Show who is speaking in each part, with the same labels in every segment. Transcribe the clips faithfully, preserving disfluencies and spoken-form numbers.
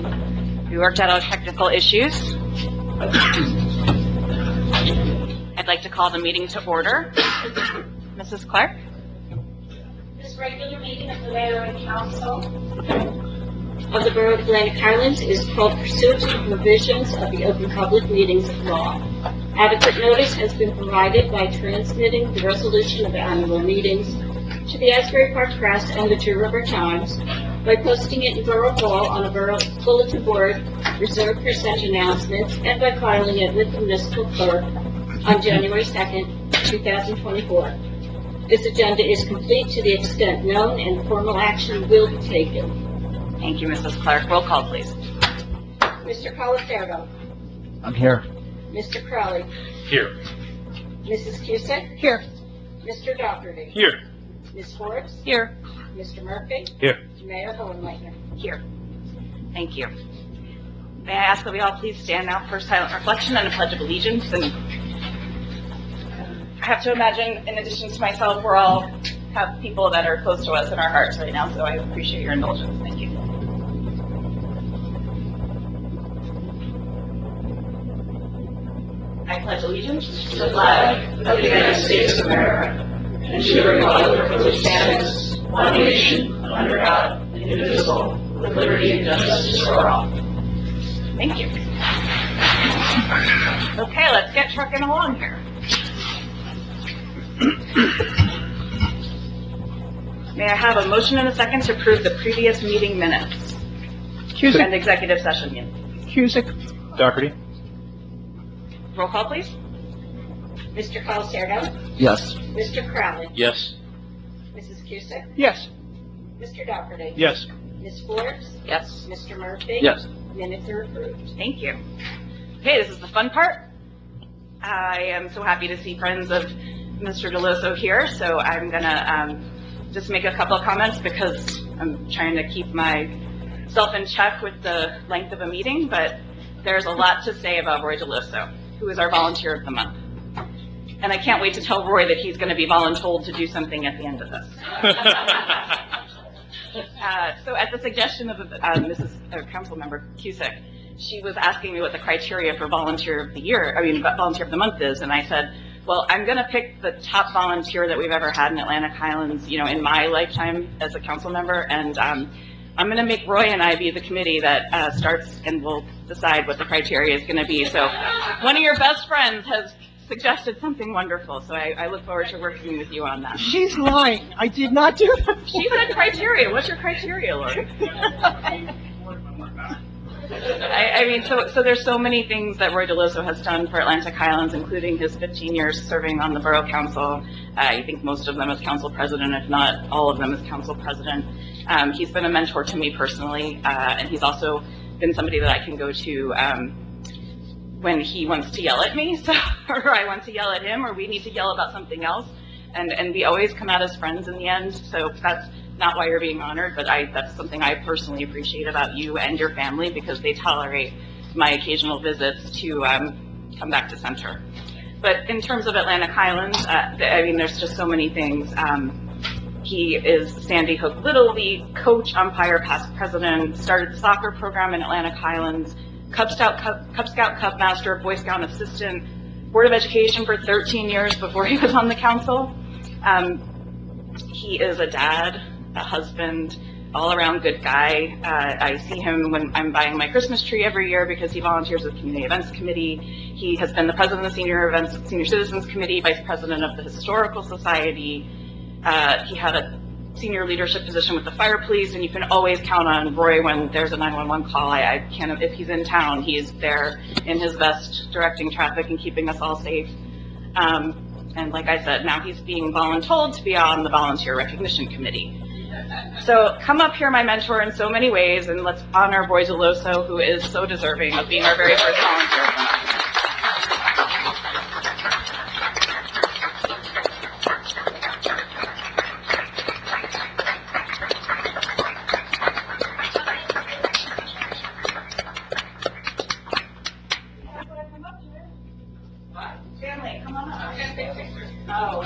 Speaker 1: We worked out our technical issues. I'd like to call the meeting to order. Missus Clark?
Speaker 2: This regular meeting of the Mayor and Council of the Borough of Atlantic Highlands is called pursuant to the provisions of the Open Public Meetings Law. Adequate notice has been provided by transmitting the resolution of the annual meetings to the Asbury Park Press and the Two River Times, by posting it in Borough Hall on a Borough Bulletin Board reserved for such announcements, and by filing it with the Municipal Clerk on January second, two thousand twenty-four. This agenda is complete to the extent known, and formal action will be taken.
Speaker 1: Thank you, Missus Clark. Roll call, please.
Speaker 2: Mister Colaserdo.
Speaker 3: I'm here.
Speaker 2: Mister Crowley.
Speaker 3: Here.
Speaker 2: Missus Cusick.
Speaker 1: Here.
Speaker 2: Mister Dougherty.
Speaker 3: Here.
Speaker 2: Miz Forbes.
Speaker 1: Here.
Speaker 2: Mister Murphy.
Speaker 3: Here.
Speaker 2: Mayor Hohenleitner.
Speaker 1: Here. Thank you. May I ask that we all please stand now for silent reflection and a pledge of allegiance? And I have to imagine, in addition to myself, we're all have people that are close to us in our hearts right now, so I appreciate your indulgence. Thank you. I pledge allegiance to the flag of the United States of America and to the republic for which stands one nation under God, indivisible, with liberty and justice for all. Thank you. Okay, let's get trucking along here. May I have a motion and a second to approve the previous meeting minutes
Speaker 3: Cusick.
Speaker 1: and executive session minutes?
Speaker 3: Cusick. Dougherty.
Speaker 1: Roll call, please.
Speaker 2: Mister Colaserdo.
Speaker 3: Yes.
Speaker 2: Mister Crowley.
Speaker 3: Yes.
Speaker 2: Missus Cusick.
Speaker 3: Yes.
Speaker 2: Mister Dougherty.
Speaker 3: Yes.
Speaker 2: Miz Forbes.
Speaker 1: Yes.
Speaker 2: Mister Murphy.
Speaker 3: Yes.
Speaker 2: Minutes are approved.
Speaker 1: Thank you. Okay, this is the fun part. I am so happy to see friends of Mister Deloso here, so I'm gonna um, just make a couple of comments because I'm trying to keep myself in check with the length of a meeting, but there's a lot to say about Roy Deloso, who is our volunteer of the month. And I can't wait to tell Roy that he's going to be voluntold to do something at the end of this. uh, so at the suggestion of uh, Missus Uh, Council Member Cusick, she was asking me what the criteria for volunteer of the year, I mean, volunteer of the month is, and I said, well, I'm going to pick the top volunteer that we've ever had in Atlantic Highlands, you know, in my lifetime as a council member, and um, I'm going to make Roy and I be the committee that uh, starts and will decide what the criteria is going to be. So one of your best friends has suggested something wonderful, so I, I look forward to working with you on that.
Speaker 4: She's lying. I did not do that.
Speaker 1: She said criteria. What's your criteria, Lori? I, I mean, so so there's so many things that Roy Deloso has done for Atlantic Highlands, including his fifteen years serving on the Borough Council. Uh, I think most of them as council president, if not all of them as council president. Um, he's been a mentor to me personally, uh, and he's also been somebody that I can go to um, when he wants to yell at me, so, or I want to yell at him, or we need to yell about something else. And, and we always come out as friends in the end, so that's not why you're being honored, but I, that's something I personally appreciate about you and your family, because they tolerate my occasional visits to um, come back to center. But in terms of Atlantic Highlands, uh, I mean, there's just so many things. Um, he is Sandy Hook Little League coach, umpire, past president, started the soccer program in Atlantic Highlands, Cub Scout, Cub, Cub Scout Cub Master, Boy Scout assistant, Board of Education for thirteen years before he was on the council. Um, he is a dad, a husband, all-around good guy. Uh, I see him when I'm buying my Christmas tree every year because he volunteers with the Community Events Committee. He has been the president of the Senior Events, Senior Citizens Committee, vice president of the Historical Society. Uh, he had a senior leadership position with the fire police, and you can always count on Roy when there's a nine one one call. I, I can't, if he's in town, he's there in his vest directing traffic and keeping us all safe. Um, and like I said, now he's being voluntold to be on the Volunteer Recognition Committee. So come up here, my mentor, in so many ways, and let's honor Roy Deloso, who is so deserving of being our very first volunteer. Family, come on up. I'm gonna take pictures. Oh.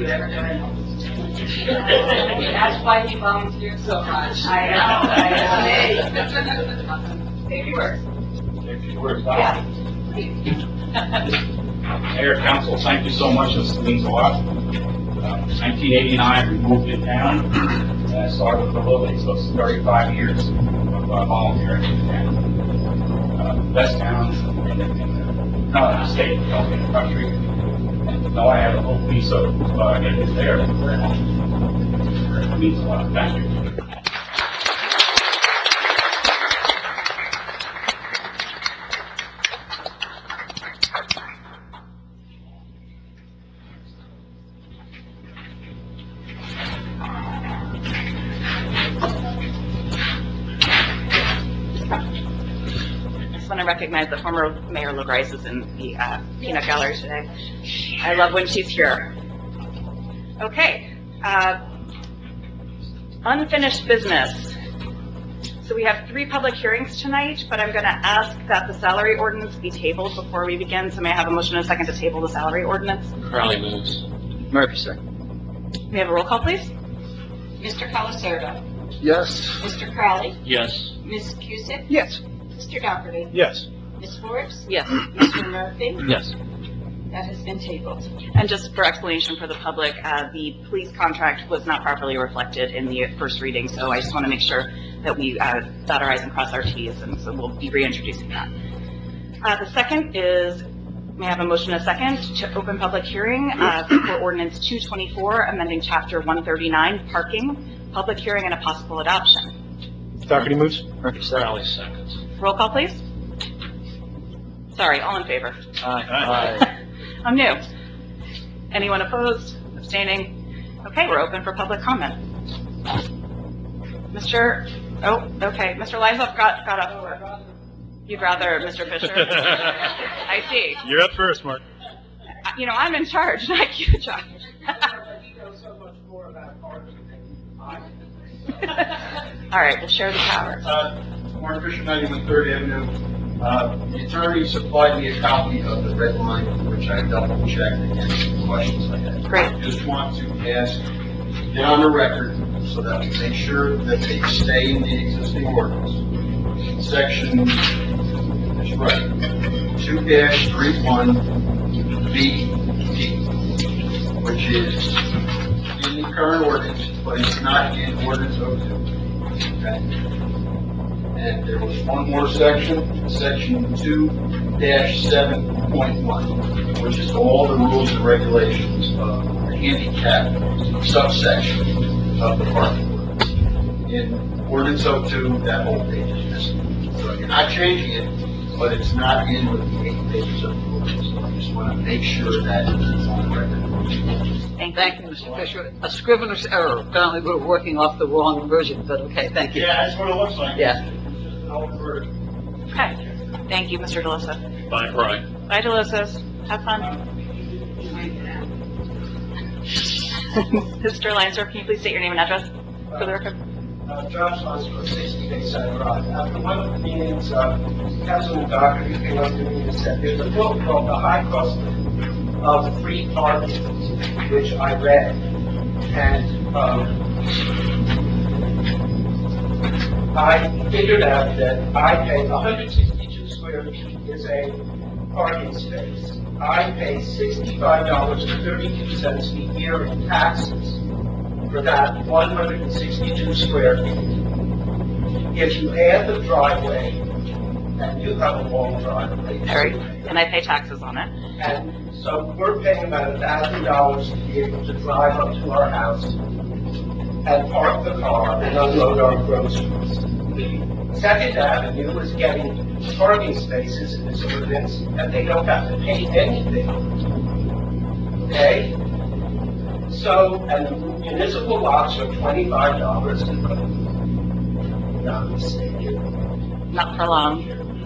Speaker 2: That's why he volunteered so much.
Speaker 1: I know, I know. Maybe worse. Yeah.
Speaker 5: Mayor, council, thank you so much. This means a lot. Uh, nineteen eighty-nine, we moved in town, and I started with the Lily, so it's thirty-five years of uh, volunteering in the town. Uh, best towns in the, in the, not in the state, but in the country. And no, I have a whole piece of uh, that is there. It means a lot. Thank you.
Speaker 1: I want to recognize that former Mayor LaGrice is in the uh, peanut gallery today. I love when she's here. Okay. Uh, unfinished business. So we have three public hearings tonight, but I'm going to ask that the salary ordinance be tabled before we begin. So may I have a motion and a second to table the salary ordinance?
Speaker 3: Crowley moves. Murphy, second.
Speaker 1: May I have a roll call, please?
Speaker 2: Mister Colasurdo,
Speaker 3: Yes.
Speaker 2: Mister Crowley,
Speaker 3: Yes.
Speaker 2: Miz Cusick,
Speaker 3: Yes.
Speaker 2: Mister Dougherty,
Speaker 3: Yes.
Speaker 2: Miz Forbes,
Speaker 1: Yes.
Speaker 2: Mister Murphy.
Speaker 3: Yes.
Speaker 2: That has been tabled.
Speaker 1: And just for explanation for the public, uh, the police contract was not properly reflected in the first reading, so I just want to make sure that we uh, dot our i's and cross our t's, and so we'll be reintroducing that. Uh, the second is, may I have a motion and a second to open public hearing uh, for ordinance two twenty-four, amending chapter one thirty-nine, parking, public hearing and a possible adoption.
Speaker 3: Doherty moves. Murphy, second. Crowley seconds.
Speaker 1: Roll call, please. Sorry, all in favor?
Speaker 3: Aye. Aye.
Speaker 1: I'm new. Anyone opposed? Abstaining? Okay, we're open for public comment. Mister Oh, okay, Mister Lizoff got, got up. You'd rather Mister Fisher? I see.
Speaker 3: You're up first, Mark.
Speaker 1: You know, I'm in charge, not you, Josh. All right, we'll share the power.
Speaker 6: Uh, Mark Fisher, ninety-one Third Avenue. Uh, the attorney supplied me a copy of the red line, which I double checked against the questions I had.
Speaker 1: Great.
Speaker 6: Just want to ask, get on the record so that we make sure that they stay in the existing ordinance. Section, that's right, two dash three one B D, which is in the current ordinance, but it's not in ordinance oh two. Okay? And there was one more section, section two dash seven point one, which is all the rules and regulations of the handicap subsection of the parking ordinance. In ordinance oh two, that whole page is missing. So you're not changing it, but it's not in with the eight pages of the ordinance. So I just want to make sure that it's on the record.
Speaker 1: Thank
Speaker 7: Thank you, Mister Fisher. A scrivener's error. Apparently, we're working off the wrong version, but okay, thank you.
Speaker 6: Yeah, that's what it looks like.
Speaker 7: Yeah.
Speaker 1: Okay. Thank you, Mister DeLosa.
Speaker 3: Bye, Brian.
Speaker 1: Bye, DeLosos. Have fun. Mister Lansdorf, can you please state your name and address for the record?
Speaker 8: Uh, Josh Lansdorf, sixty Bayside Drive. After one of the meetings, uh, Councilman Doherty came up to me and said, there's a book called The High Cost of Free Parking, which I read. And, um, I figured out that I pay one hundred sixty-two square feet is a parking space. I pay sixty-five dollars and thirty-two cents a year in taxes for that one hundred sixty-two square feet. If you add the driveway, and you have a long driveway.
Speaker 1: Harry, and I pay taxes on it.
Speaker 8: And so we're paying about a thousand dollars to be able to drive up to our house and park the car and unload our groceries. Second Avenue is getting parking spaces in this ordinance, and they don't have to pay anything. Okay? So, and municipal lots are twenty-five dollars. Not mistaken.
Speaker 1: Not for long.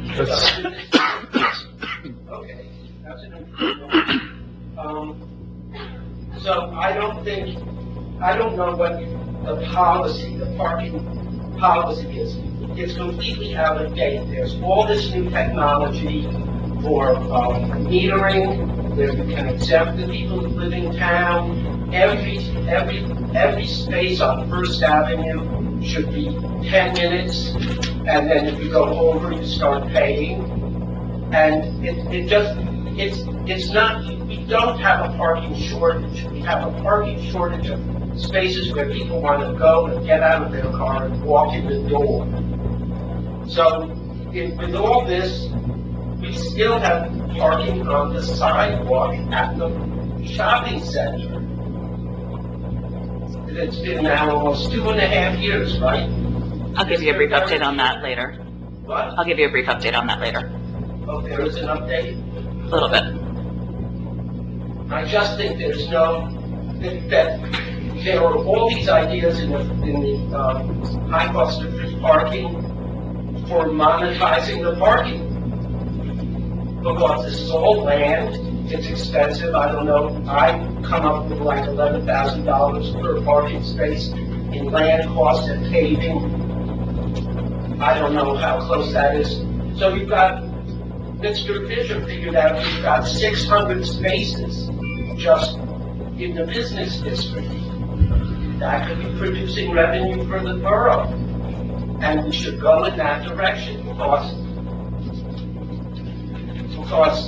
Speaker 8: Okay, that's an improvement. Um, so I don't think, I don't know what the policy, the parking policy is. It's completely out of date. There's all this new technology for, um, metering, where we can exempt the people who live in town. Every, every, every space on First Avenue should be ten minutes, and then if you go over, you start paying. And it, it just, it's, it's not, we don't have a parking shortage. We have a parking shortage of spaces where people want to go and get out of their car and walk in the door. So, if, with all this, we still have parking on the sidewalk at the shopping center. It's been now almost two and a half years, right?
Speaker 1: I'll give you a brief update on that later.
Speaker 8: What?
Speaker 1: I'll give you a brief update on that later.
Speaker 8: Oh, there is an update?
Speaker 1: A little bit.
Speaker 8: I just think there's no, that, that there are all these ideas in the, in the, um, high cost of free parking for monetizing the parking. Because this is all land, it's expensive, I don't know, I come up with like eleven thousand dollars per parking space in land costs and paving. I don't know how close that is. So you've got, Mister Fisher figured out you've got six hundred spaces just in the business district. That could be producing revenue for the borough. And we should go in that direction because, because,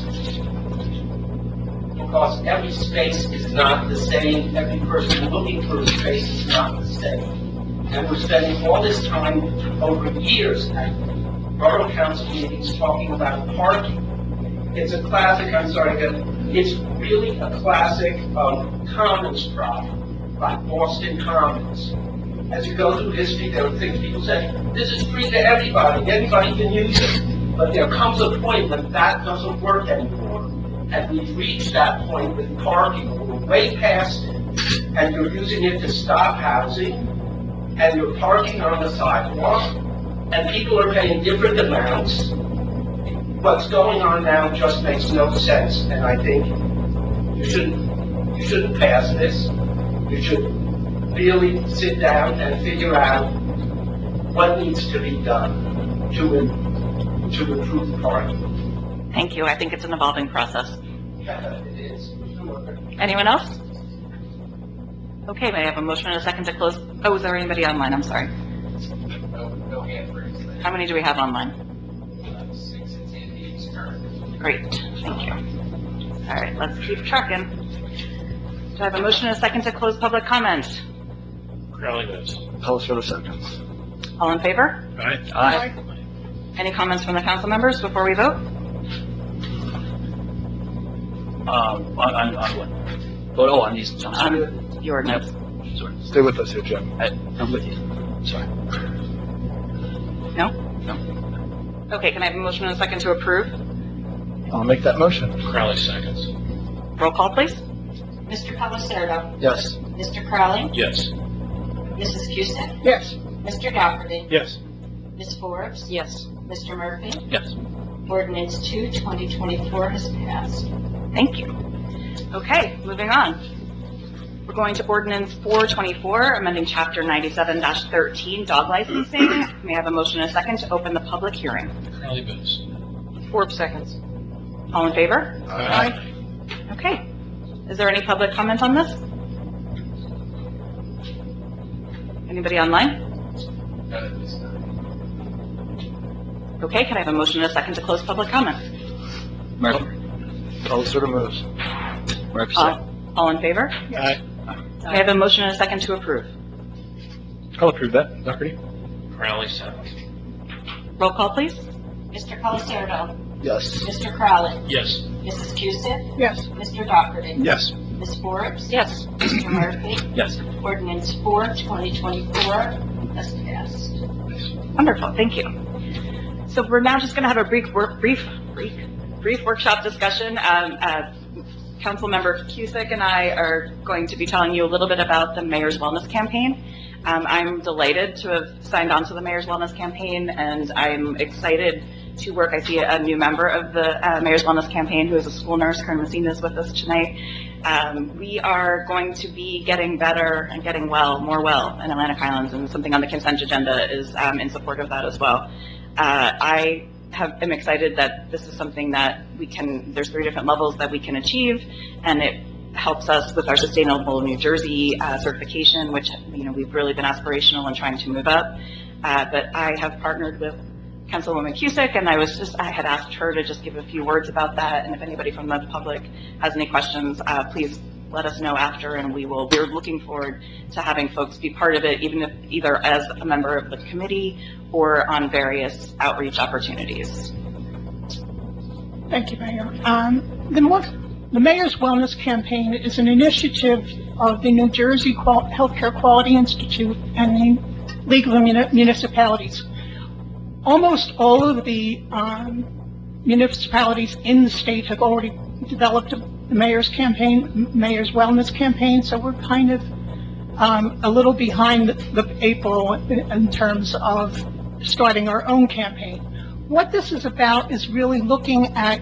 Speaker 8: because every space is not the same, every person looking for a space is not the same. And we're spending all this time over years at borough council meetings talking about parking. It's a classic, I'm sorry, it's really a classic um, commons problem, like Boston Commons. As you go through history, there are things people say, this is free to everybody, anybody can use it. But there comes a point when that doesn't work anymore. And we've reached that point with parking, we're way past it. And you're using it to stop housing, and you're parking on the sidewalk, and people are paying different amounts. What's going on now just makes no sense, and I think you shouldn't, you shouldn't pass this. You should really sit down and figure out what needs to be done to, to improve parking.
Speaker 1: Thank you. I think it's an evolving process.
Speaker 8: Yeah, it is.
Speaker 1: Anyone else? Okay, may I have a motion and a second to close? Oh, is there anybody online? I'm sorry.
Speaker 6: No, no hand raised.
Speaker 1: How many do we have online?
Speaker 6: Uh, Six attendees currently.
Speaker 1: Great, thank you. All right, let's keep trucking. Do I have a motion and a second to close public comment?
Speaker 3: Crowley moves.
Speaker 4: Palazzolo seconds.
Speaker 1: All in favor?
Speaker 3: Aye.
Speaker 4: Aye.
Speaker 1: Any comments from the council members before we vote?
Speaker 3: Um, on, on, on what? Oh, oh, on these, I'm sorry.
Speaker 1: On the ordinance.
Speaker 3: Sorry.
Speaker 4: Stay with us here, Jim.
Speaker 3: I, I'm with you. Sorry.
Speaker 1: No?
Speaker 3: No.
Speaker 1: Okay, can I have a motion and a second to approve?
Speaker 4: I'll make that motion.
Speaker 3: Crowley seconds.
Speaker 1: Roll call, please.
Speaker 2: Mister Palazzolo,
Speaker 4: Yes.
Speaker 2: Mister Crowley,
Speaker 3: Yes.
Speaker 2: Missus Cusick,
Speaker 4: Yes.
Speaker 2: Mister Dougherty,
Speaker 3: Yes.
Speaker 2: Miz Forbes,
Speaker 1: Yes.
Speaker 2: Mister Murphy.
Speaker 3: Yes.
Speaker 2: Ordinance two, twenty twenty-four has passed.
Speaker 1: Thank you. Okay, moving on. We're going to ordinance four twenty-four, amending chapter ninety-seven thirteen, dog licensing. May I have a motion and a second to open the public hearing?
Speaker 3: Crowley moves.
Speaker 1: Four seconds. All in favor?
Speaker 3: Aye.
Speaker 1: Okay. Is there any public comment on this? Anybody online?
Speaker 6: None at this time.
Speaker 1: Okay, can I have a motion and a second to close public comment?
Speaker 3: Murphy.
Speaker 4: Palazzolo moves.
Speaker 3: Murphy
Speaker 1: Uh, all in favor?
Speaker 3: Aye.
Speaker 1: May I have a motion and a second to approve?
Speaker 3: I'll approve that. Dougherty. Crowley seconds.
Speaker 1: Roll call, please.
Speaker 2: Mister Palazzolo,
Speaker 4: Yes.
Speaker 2: Mister Crowley,
Speaker 3: Yes.
Speaker 2: Missus Cusick,
Speaker 4: Yes.
Speaker 2: Mister Dougherty,
Speaker 3: Yes.
Speaker 2: Miz Forbes,
Speaker 1: Yes.
Speaker 2: Mister Murphy.
Speaker 3: Yes.
Speaker 2: Ordinance four, twenty twenty-four has passed.
Speaker 1: Wonderful, thank you. So we're now just going to have a brief, work, brief, brief, brief workshop discussion. Um, uh, Councilmember Cusick and I are going to be telling you a little bit about the Mayor's Wellness Campaign. Um, I'm delighted to have signed on to the Mayor's Wellness Campaign, and I'm excited to work. I see a new member of the uh, Mayor's Wellness Campaign who is a school nurse. Karen Messina is with us tonight. Um, we are going to be getting better and getting well, more well in Atlantic Highlands, and something on the consent agenda is um, in support of that as well. Uh, I have, am excited that this is something that we can, there's three different levels that we can achieve, and it helps us with our Sustainable New Jersey uh, certification, which, you know, we've really been aspirational in trying to move up. Uh, but I have partnered with Councilwoman Cusick, and I was just, I had asked her to just give a few words about that, and if anybody from the public has any questions, uh, please let us know after, and we will, we're looking forward to having folks be part of it, even if, either as a member of the committee or on various outreach opportunities.
Speaker 9: Thank you, Mayor. Um, the, more, the Mayor's Wellness Campaign is an initiative of the New Jersey Qual- Healthcare Quality Institute and the League of Muni- Municipalities. Almost all of the um, municipalities in the state have already developed a, the Mayor's campaign, Mayor's Wellness Campaign, so we're kind of um, a little behind the, the eight ball in, in terms of starting our own campaign. What this is about is really looking at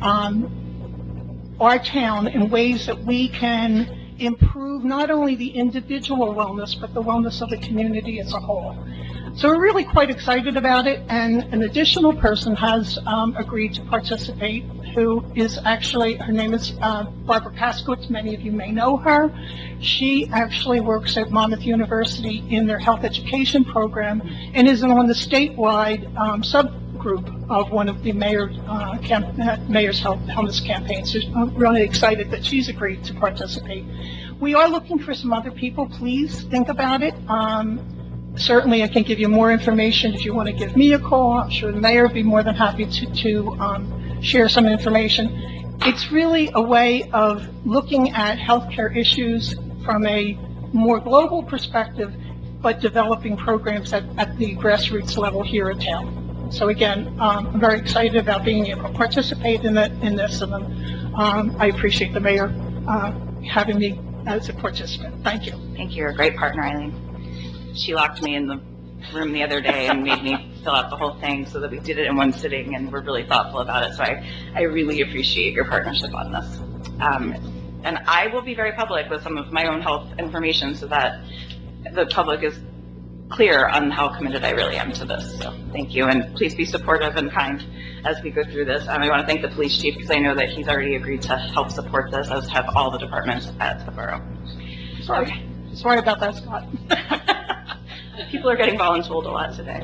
Speaker 9: um, our town in ways that we can improve not only the individual wellness, but the wellness of the community as a whole. So we're really quite excited about it, and an additional person has um, agreed to participate, who is actually, her name is uh, Barbara Paskowitz. Many of you may know her. She actually works at Monmouth University in their health education program and is on the statewide um, subgroup of one of the mayor, uh, camp, uh, mayor's health wellness campaigns. So I'm really excited that she's agreed to participate. We are looking for some other people. Please think about it. Um, Certainly, I can give you more information if you want to give me a call. I'm sure the mayor would be more than happy to, to um, share some information. It's really a way of looking at healthcare issues from a more global perspective, but developing programs at, at the grassroots level here in town. So again, um, I'm very excited about being able to participate in, that, in this, and um, I appreciate the mayor uh, having me as a participant. Thank you.
Speaker 1: Thank you. You're a great partner, Eileen. She locked me in the room the other day and made me fill out the whole thing so that we did it in one sitting, and we're really thoughtful about it. So I, I really appreciate your partnership on this. Um, and I will be very public with some of my own health information so that the public is clear on how committed I really am to this. So thank you, and please be supportive and kind as we go through this. Um, I want to thank the police chief because I know that he's already agreed to help support this, as have all the departments at the borough.
Speaker 9: Sorry.
Speaker 1: Okay.
Speaker 9: Sorry about that, Scott.
Speaker 1: People are getting voluntold a lot today.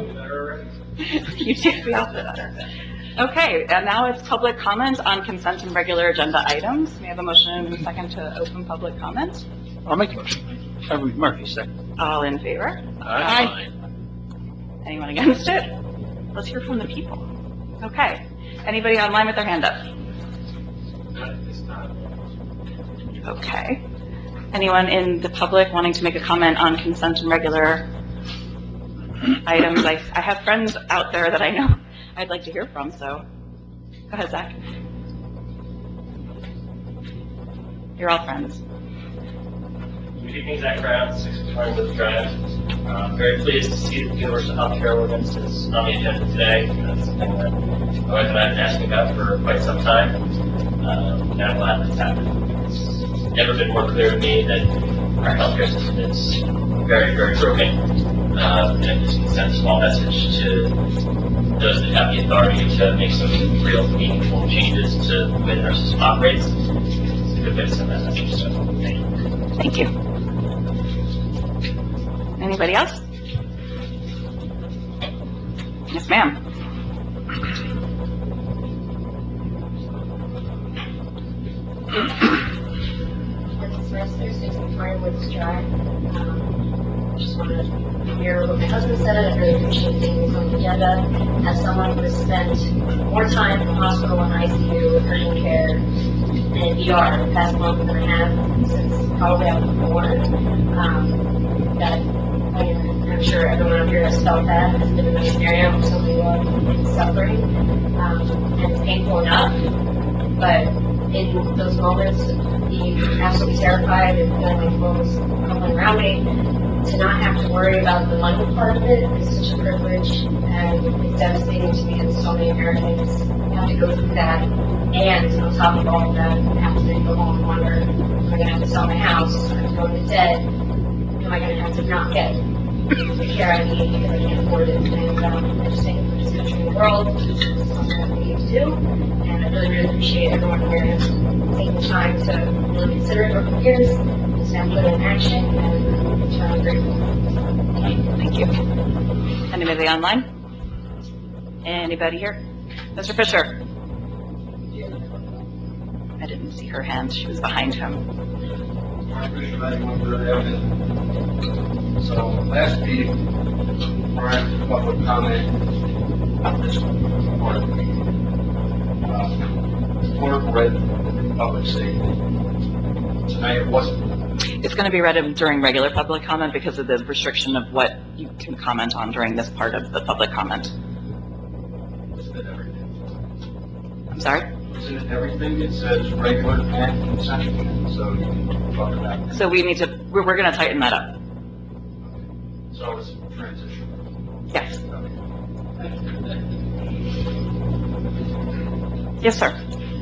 Speaker 1: You too. We all feel better. Okay, and now it's public comment on consent and regular agenda items. May I have a motion and a second to open public comment?
Speaker 4: I'll make a motion.
Speaker 3: Edward Murphy, second.
Speaker 1: All in favor?
Speaker 3: Aye.
Speaker 1: Anyone against it? Let's hear from the people. Okay. Anybody online with their hand up? Okay. Anyone in the public wanting to make a comment on consent and regular items? I, I have friends out there that I know I'd like to hear from, so go ahead, Zach. You're all friends.
Speaker 10: Good evening, Zach Brown, six Twentywood Drive. I'm very pleased to see that the Universal Healthcare Ordinance is on the agenda today. That's something that my wife and I have been asking about for quite some time. Um, and I'm glad that's happened. It's never been more clear to me that our healthcare system is very, very broken. Uh, and it just can send a small message to those that have the authority to make some real meaningful changes to the way that our system operates. It's a good way to send that message. So, thank you.
Speaker 1: Thank you. Anybody else? Yes, ma'am.
Speaker 11: Semester, six Twentywood Drive. Um, just wanted to hear what my husband said. I really appreciate seeing this on the agenda. As someone who has spent more time in the hospital and I C U, urgent care, and E R the past month than I have since probably I was born, um, that I mean, I'm sure everyone up here has felt that, has been in a scenario where somebody loved is suffering, um, and it's painful enough, but in those moments, being absolutely terrified and feeling like the world was crumbling around me, to not have to worry about the money part of it is such a privilege, and it's devastating to me that so many Americans have to go through that, and on top of all of that, have to then go home and wonder, am I going to have to sell my house, am I going to go into debt, am I going to have to not get the care I need because I can't afford it. And um, I just think for this country and the world, this is something that we need to do. And I really, really appreciate everyone here taking the time to really consider it over the years, and stand put it in action, and it's really grateful.
Speaker 1: Thank you. Anybody online? Anybody here? Mister Fisher? I didn't see her hand. She was behind him.
Speaker 6: So last meeting, prior to public comment, this part of the meeting, uh, clerk read the public statement. Tonight it wasn't.
Speaker 1: It's going to be read during regular public comment because of the restriction of what you can comment on during this part of the public comment.
Speaker 6: Isn't it everything?
Speaker 1: I'm sorry?
Speaker 6: Isn't it everything? It says regular and consent, so you can talk about it.
Speaker 1: So we need to, we're, we're going to tighten that up.
Speaker 6: So it's a transition.
Speaker 1: Yes. Yes, sir.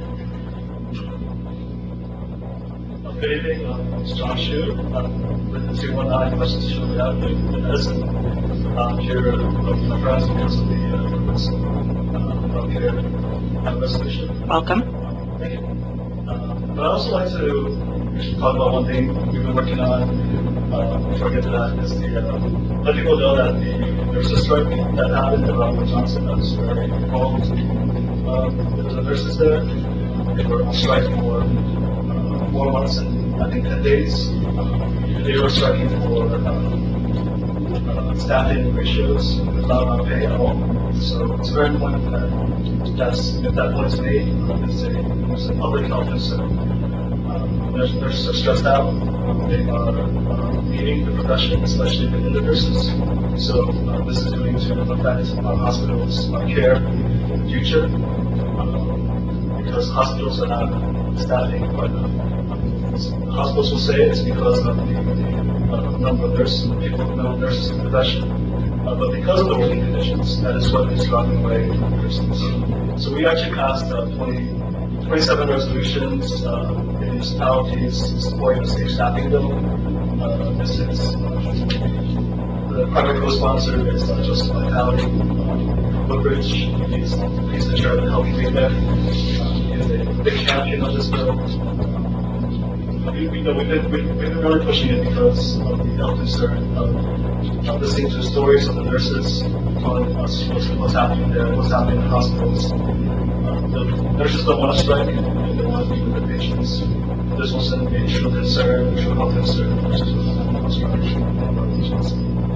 Speaker 12: Good evening, um, I'm John Shu, I'm with the two one nine West Shirley Avenue in Edison. I'm here with my friends because of the uh, purpose of uh, healthcare uh, resolution.
Speaker 1: Welcome.
Speaker 12: Um, thank you. Uh, but I'd also like to talk about one thing we've been working on, uh, before I get to that, is the, uh, let people know that the, there's a strike that happened at Robert Johnson that was very involved. Um, there was a nurses there, they were on strike for four months and I think ten days. They were striking for uh, uh, staffing ratios without uh, pay at all. So it's very important that that's, if that point is made, uh, it's, a, it's a public health concern. Um, nurses, nurses are stressed out. Um, they are uh, leaving the profession, especially the nurses. So uh, this is going to affect uh, hospitals' uh, care in the future um, because hospitals are not staffing quite enough. Hospitals will say it's because of the, the uh, number of nurses, people who know nurses in the profession. Uh, but because of the working conditions, that is what is driving away nurses. So we actually passed uh, twenty, twenty-seven resolutions uh, in municipalities supporting the safe staffing bill. Uh, this is uh, the primary co-sponsor is uh, Joseph Vitale. Uh, Woodbridge, he's, he's the chair of the Health Committee there. Uh, he is a big champion of this bill. We, we know we've been, we've, we've been really pushing it because of the health concern of uh, listening to the stories of the nurses, telling us what's, what's happening there, what's happening in the hospitals. Uh, the nurses don't want to strike, and they want to be with their patients. This wasn't a true concern, a true health concern. Nurses don't want to strike and our patients.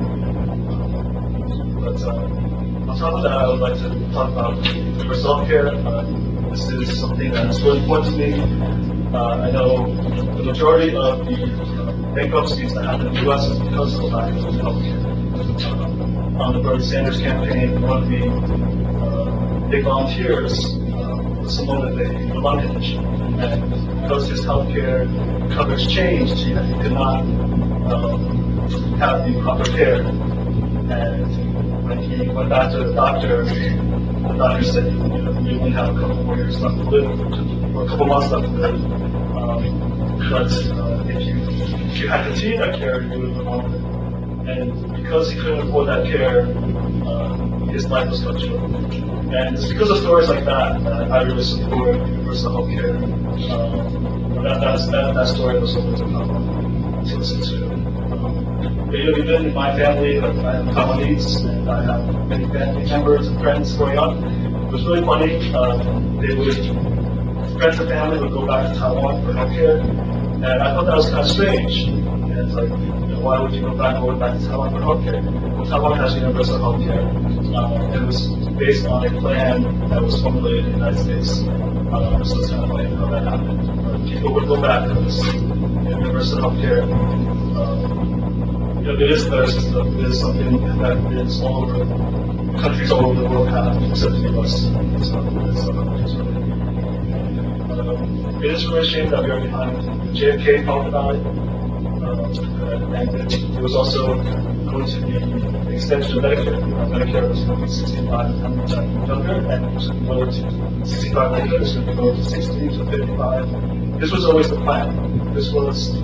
Speaker 12: But uh, on top of that, I would like to talk about universal health care. Uh, this is something that's really important to me. Uh, I know the majority of the uh, bankruptcies that happen in the U S is because of the lack of health care. Uh, on the Bernie Sanders campaign, one of the uh, big volunteers uh, was someone with a, a lung condition. And because his health care coverage changed, he, he could not um, have the proper care. And when he went back to the doctor, the doctor said, you know, you only have a couple more years left to live, or a couple months left to live. Um, but uh, if you if you had continued that care, you would live longer. And because he couldn't afford that care, uh, his life was cut short. And it's because of stories like that that I really support universal health care. Um, that, that's, that, that story was always a problem to listen to. Um, but, you know, even in my family, like, I have Taiwanese, and I have many family members and friends growing up. It was really funny. Um, they would, friends and family would go back to Taiwan for healthcare, and I thought that was kind of strange. And it's like, you know, why would you go back going back to Taiwan for healthcare? Well, Taiwan has universal healthcare. Um, it was based on a plan that was formulated in the United States. Um, so it's kind of funny how that happened. But people would go back to this universal healthcare. Um, you know, it is a better system. It is something that is all over, countries all over the world have, except the U S. So it's, uh, it's really, um, it is really a shame that we are behind. J F K talked about it, um, and it, it was also going to be an extension of Medicare. Uh, Medicare was going to be sixty-five and younger, and it was going to be sixty-five and older, it was going to go to sixty to fifty-five. This was always the plan. This was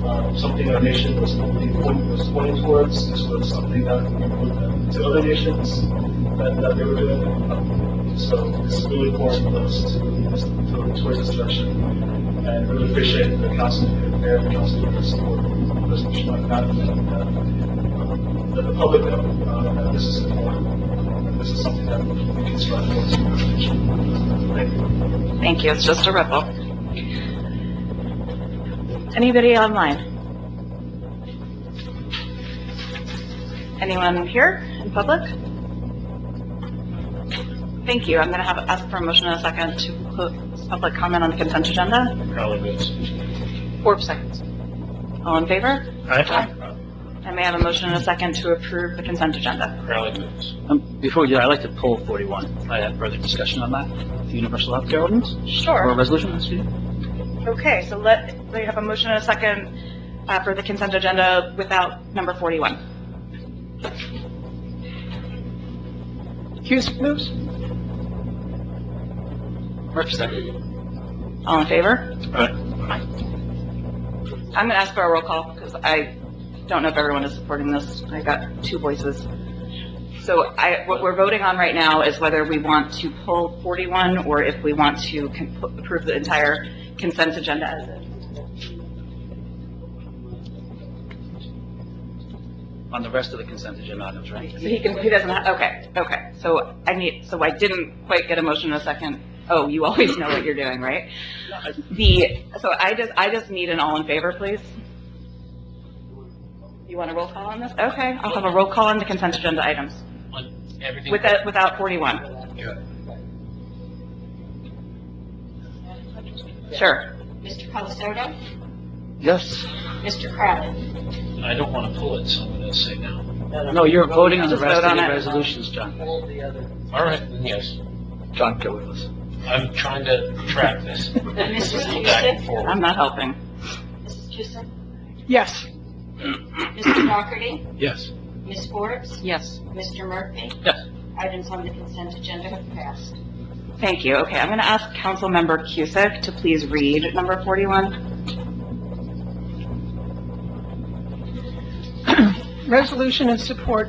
Speaker 12: uh, something our nation was moving, was pointing towards. This was something that we moved to other nations that, that they were doing. Um, so this is really important for us to move towards this direction. And really appreciate the council and the council for support the resolution like that. And, uh, um, let the public know uh, that this is important. And this is something that we can strive towards in the future. Thank you.
Speaker 1: Thank you. It's just a ripple. Anybody online? Anyone here in public? Thank you. I'm going to have ask for a motion in a second to close public comment on the consent agenda.
Speaker 10: Crowley moves.
Speaker 1: Four seconds. All in favor?
Speaker 4: Aye.
Speaker 1: I may have a motion in a second to approve the consent agenda.
Speaker 10: Crowley moves.
Speaker 3: Um, before we do, I'd like to pull forty-one. I have further discussion on that, the universal health care ordinance, or
Speaker 1: Sure.
Speaker 3: resolution, excuse me.
Speaker 1: Okay, so let, we have a motion in a second uh, for the consent agenda without number forty-one.
Speaker 9: Cusick moves.
Speaker 3: Murphy, second.
Speaker 1: All in favor?
Speaker 4: Aye.
Speaker 1: I'm going to ask for a roll call because I don't know if everyone is supporting this. I got two voices. So I, what we're voting on right now is whether we want to pull forty-one or if we want to con- approve the entire consent agenda as is.
Speaker 3: On the rest of the consent agenda items, right?
Speaker 1: So he can, he doesn't have, okay, okay. So I need, so I didn't quite get a motion in a second. Oh, you always know what you're doing, right? The, so I just, I just need an all in favor, please. You want a roll call on this? Okay, I'll have a roll call on the consent agenda items.
Speaker 10: On everything.
Speaker 1: Without, without forty-one.
Speaker 10: Yeah.
Speaker 1: Sure.
Speaker 2: Mister Colasordo?
Speaker 4: Yes.
Speaker 2: Mister Crowley?
Speaker 10: I don't want to pull it, so I'm going to say no.
Speaker 3: No, you're voting on the
Speaker 1: Just
Speaker 3: rest
Speaker 1: vote
Speaker 3: of
Speaker 1: on
Speaker 3: the
Speaker 1: it.
Speaker 3: resolutions, John.
Speaker 7: All the other.
Speaker 10: All right, then yes.
Speaker 4: John, get with us.
Speaker 10: I'm trying to track this.
Speaker 2: Missus
Speaker 10: Go back and
Speaker 2: Cusick?
Speaker 10: forward.
Speaker 1: I'm not helping.
Speaker 2: Missus Cusick?
Speaker 9: Yes.
Speaker 2: Mister Dougherty?
Speaker 4: Yes.
Speaker 2: Miz Forbes?
Speaker 1: Yes.
Speaker 2: Mister Murphy?
Speaker 3: Yes.
Speaker 2: Items on the consent agenda have passed.
Speaker 1: Thank you. Okay, I'm going to ask Councilmember Cusick to please read number forty-one.
Speaker 9: Resolution in support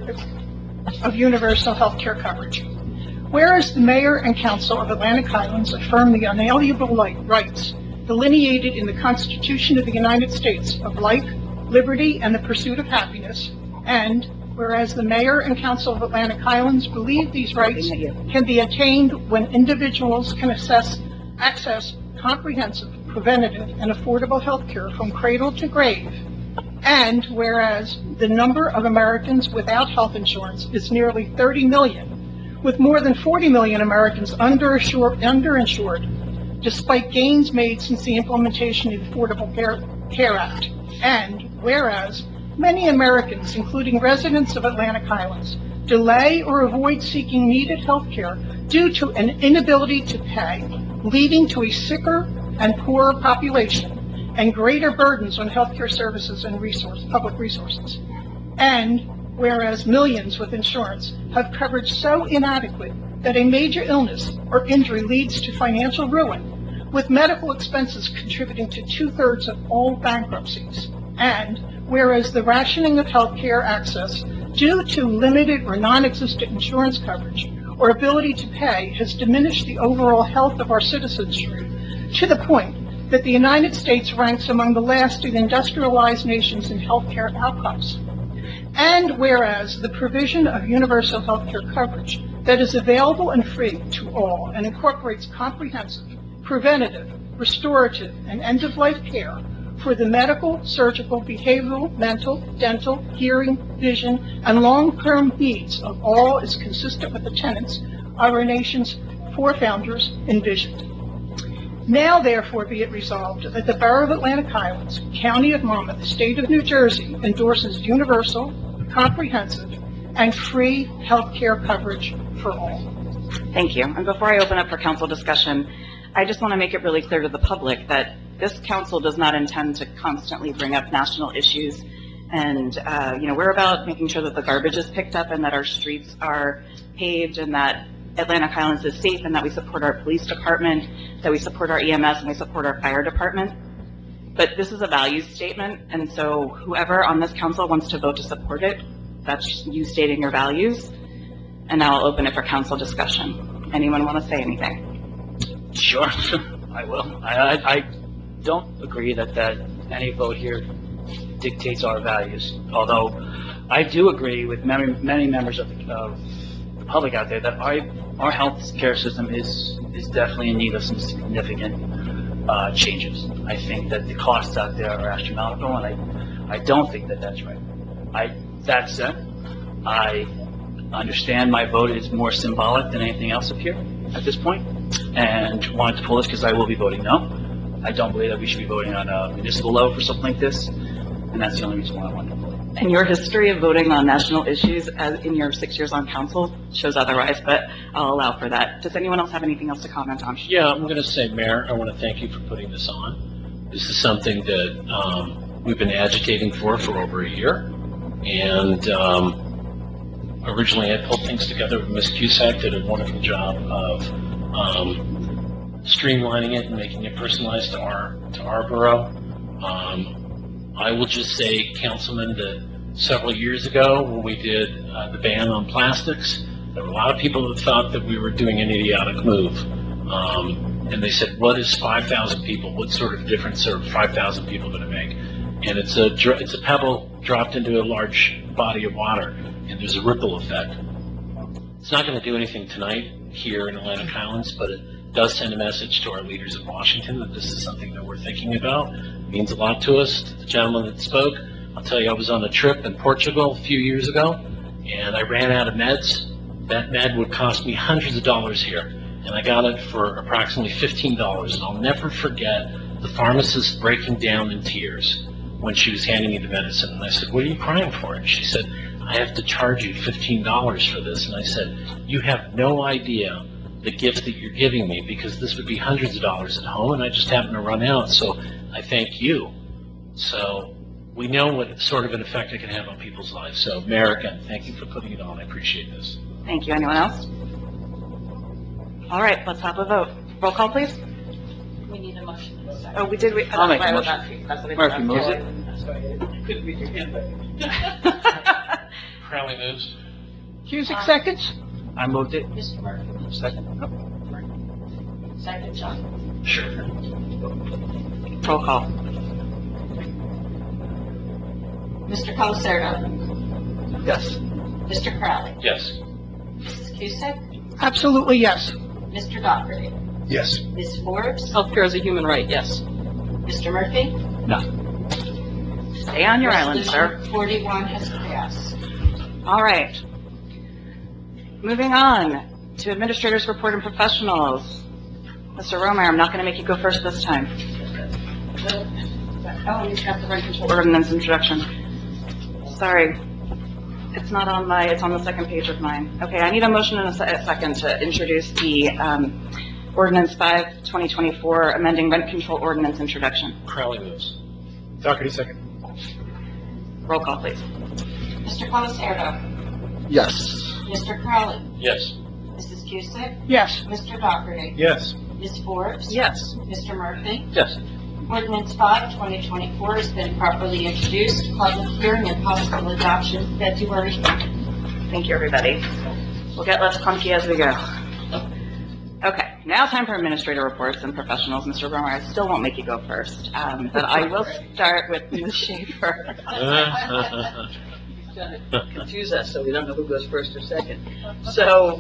Speaker 9: of universal health care coverage. Whereas the mayor and council of Atlantic Highlands affirm the unalienable li- rights delineated in the Constitution of the United States of life, liberty, and the pursuit of happiness, and whereas the mayor and council of Atlantic Highlands believe these rights can be attained when individuals can assess, access comprehensive, preventative, and affordable health care from cradle to grave, and whereas the number of Americans without health insurance is nearly thirty million, with more than forty million Americans underinsured, underinsured despite gains made since the implementation of the Affordable Care, Care Act, and whereas many Americans, including residents of Atlantic Highlands, delay or avoid seeking needed health care due to an inability to pay, leading to a sicker and poorer population and greater burdens on healthcare services and resource, public resources. And whereas millions with insurance have coverage so inadequate that a major illness or injury leads to financial ruin, with medical expenses contributing to two-thirds of all bankruptcies. And whereas the rationing of healthcare access due to limited or non-existent insurance coverage or ability to pay has diminished the overall health of our citizenry to the point that the United States ranks among the last in industrialized nations in healthcare outcomes. And whereas the provision of universal healthcare coverage that is available and free to all and incorporates comprehensive, preventative, restorative, and end-of-life care for the medical, surgical, behavioral, mental, dental, hearing, vision, and long-term needs of all is consistent with the tenets of our nation's four founders envisioned. Now, therefore, be it resolved that the Borough of Atlantic Highlands, County of Monmouth, State of New Jersey, endorses universal, comprehensive, and free health care coverage for all.
Speaker 1: Thank you. And before I open up for council discussion, I just want to make it really clear to the public that this council does not intend to constantly bring up national issues. And, uh, you know, we're about making sure that the garbage is picked up and that our streets are paved and that Atlantic Highlands is safe and that we support our police department, that we support our E M S and we support our fire department. But this is a values statement, and so whoever on this council wants to vote to support it, that's you stating your values. And now I'll open it for council discussion. Anyone want to say anything?
Speaker 3: Sure, I will. I, I, I don't agree that, that any vote here dictates our values, although I do agree with many, many members of the, of the public out there that our, our health care system is, is definitely in need of some significant uh, changes. I think that the costs out there are astronomical, and I, I don't think that that's right. I, that said, I understand my vote is more symbolic than anything else up here at this point, and wanted to pull this because I will be voting no. I don't believe that we should be voting on a municipal level for something like this, and that's the only reason why I wanted to pull it.
Speaker 1: And your history of voting on national issues as in your six years on council shows otherwise, but I'll allow for that. Does anyone else have anything else to comment on?
Speaker 13: Yeah, I'm going to say, Mayor, I want to thank you for putting this on. This is something that um, we've been agitating for for over a year, and um, originally I pulled things together with Miz Cusack, did a wonderful job of um, streamlining it and making it personalized to our to our borough. Um, I will just say, Councilman, that several years ago when we did uh, the ban on plastics, there were a lot of people that thought that we were doing an idiotic move. Um, and they said, what is five thousand people? What sort of difference are five thousand people going to make? And it's a, it's a pebble dropped into a large body of water, and there's a ripple effect. It's not going to do anything tonight here in Atlantic Highlands, but it does send a message to our leaders in Washington that this is something that we're thinking about. It means a lot to us. To the gentleman that spoke, I'll tell you, I was on a trip in Portugal a few years ago, and I ran out of meds. That med would cost me hundreds of dollars here, and I got it for approximately fifteen dollars. And I'll never forget the pharmacist breaking down in tears when she was handing me the medicine. And I said, what are you crying for? And she said, I have to charge you fifteen dollars for this. And I said, you have no idea the gift that you're giving me, because this would be hundreds of dollars at home, and I just happen to run out. So I thank you. So we know what sort of an effect it can have on people's lives. So, Mayor, again, thank you for putting it on. I appreciate this.
Speaker 1: Thank you. Anyone else? All right, let's have a vote. Roll call, please.
Speaker 2: We need a motion.
Speaker 1: Oh, we did. We,
Speaker 3: I'll make a
Speaker 1: that's
Speaker 3: motion.
Speaker 1: what I was asking.
Speaker 3: Murphy moves it.
Speaker 8: I couldn't read your handwriting.
Speaker 13: Crowley moves.
Speaker 9: Cusick seconds?
Speaker 3: I moved it.
Speaker 2: Mister Murphy,
Speaker 3: Second.
Speaker 2: second, John.
Speaker 3: Sure.
Speaker 1: Roll call.
Speaker 2: Mister Colacerto,
Speaker 4: Yes.
Speaker 2: Mister Crowley,
Speaker 13: Yes.
Speaker 2: Missus Cusick,
Speaker 9: Absolutely, yes.
Speaker 2: Mister Doherty,
Speaker 4: Yes.
Speaker 2: Miz Forbes,
Speaker 7: Healthcare is a human right, yes.
Speaker 2: Mister Murphy.
Speaker 3: No.
Speaker 1: Stay on your island, sir.
Speaker 2: Resolution forty-one has passed.
Speaker 1: All right. Moving on to administrators' report and professionals. Mister Romeyer, I'm not going to make you go first this time. Oh, you got the rent control ordinance introduction. Sorry. It's not on my, it's on the second page of mine. Okay, I need a motion in a se- a second to introduce the um, ordinance five, twenty twenty-four, amending rent control ordinance introduction.
Speaker 13: Crowley moves.
Speaker 4: Doherty, second.
Speaker 1: Roll call, please.
Speaker 2: Mister Colacerto,
Speaker 4: Yes.
Speaker 2: Mister Crowley,
Speaker 13: Yes.
Speaker 2: Missus Cusick,
Speaker 9: Yes.
Speaker 2: Mister Doherty,
Speaker 4: Yes.
Speaker 2: Miz Forbes.
Speaker 1: Yes.
Speaker 2: Mister Murphy.
Speaker 3: Yes.
Speaker 2: Ordinance five, twenty twenty-four has been properly introduced, public hearing and possible adoption February.
Speaker 1: Thank you, everybody. We'll get less clunky as we go. Okay, now time for administrator reports and professionals. Mister Romer, I still won't make you go first, um, but I will start with Miz Schaefer.
Speaker 7: Trying to confuse us so we don't know who goes first or second. So,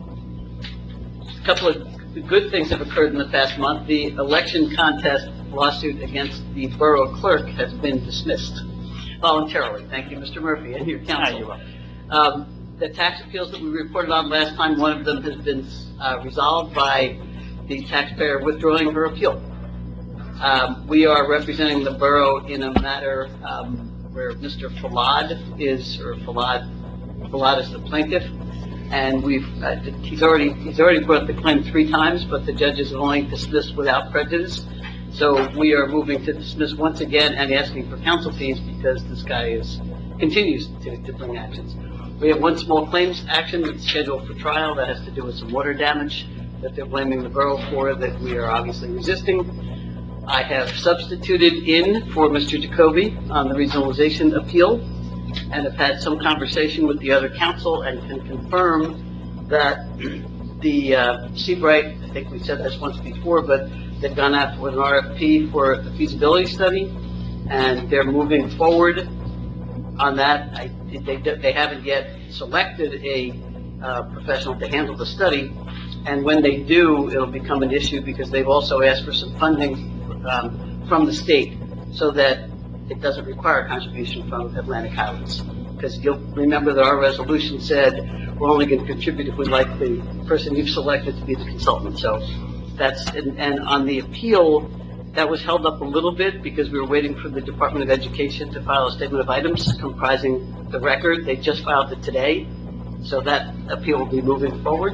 Speaker 7: a couple of good things have occurred in the past month. The election contest lawsuit against the borough clerk has been dismissed voluntarily. Thank you, Mister Murphy, and your counsel. Um, the tax appeals that we reported on last time, one of them has been uh, resolved by the taxpayer withdrawing her appeal. Um, we are representing the borough in a matter um, where Mister Falad is, or Falad, Falad is the plaintiff, and we've, uh, he's already, he's already brought the claim three times, but the judges have only dismissed without prejudice. So we are moving to dismiss once again and asking for counsel fees because this guy is, continues to, to bring actions. We have one small claims action that's scheduled for trial that has to do with some water damage that they're blaming the borough for, that we are obviously resisting. I have substituted in for Mister Jacoby on the regionalization appeal, and have had some conversation with the other council and can confirm that the uh, Seabright, I think we said this once before, but they've gone out for an R F P for the feasibility study, and they're moving forward on that. I, they, they haven't yet selected a uh, professional to handle the study, and when they do, it'll become an issue because they've also asked for some funding um, from the state so that it doesn't require a contribution from Atlantic Highlands. Because you'll remember that our resolution said we're only going to contribute if we like the person you've selected to be the consultant. So that's, and, and on the appeal, that was held up a little bit because we were waiting for the Department of Education to file a statement of items comprising the record. They just filed it today. So that appeal will be moving forward.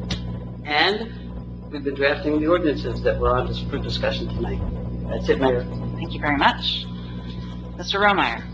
Speaker 7: And we've been drafting the ordinances that were on this for discussion tonight. That's it, Mayor.
Speaker 1: Thank you very much. Mister Romeyer.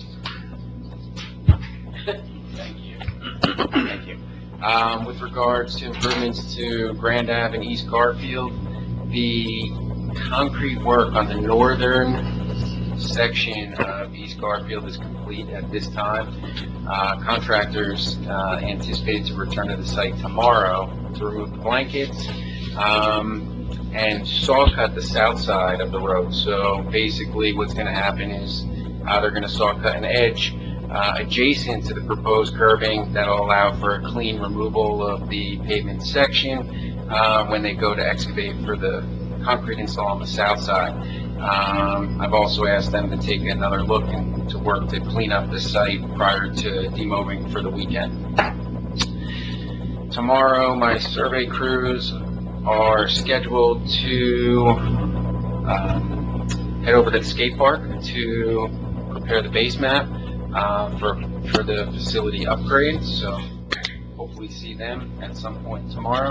Speaker 14: Thank you. Thank you. Um, with regards to improvements to Grand Ave and East Garfield, the concrete work on the northern section of East Garfield is complete at this time. Uh, contractors uh, anticipate to return to the site tomorrow to remove the blankets um, and saw cut the south side of the road. So basically what's going to happen is uh, they're going to saw cut an edge uh, adjacent to the proposed curbing that will allow for a clean removal of the pavement section uh, when they go to excavate for the concrete install on the south side. Um, I've also asked them to take another look and to work to clean up the site prior to demobbing for the weekend. Tomorrow, my survey crews are scheduled to um, head over to the skate park to prepare the base map uh, for for the facility upgrade. So hopefully see them at some point tomorrow.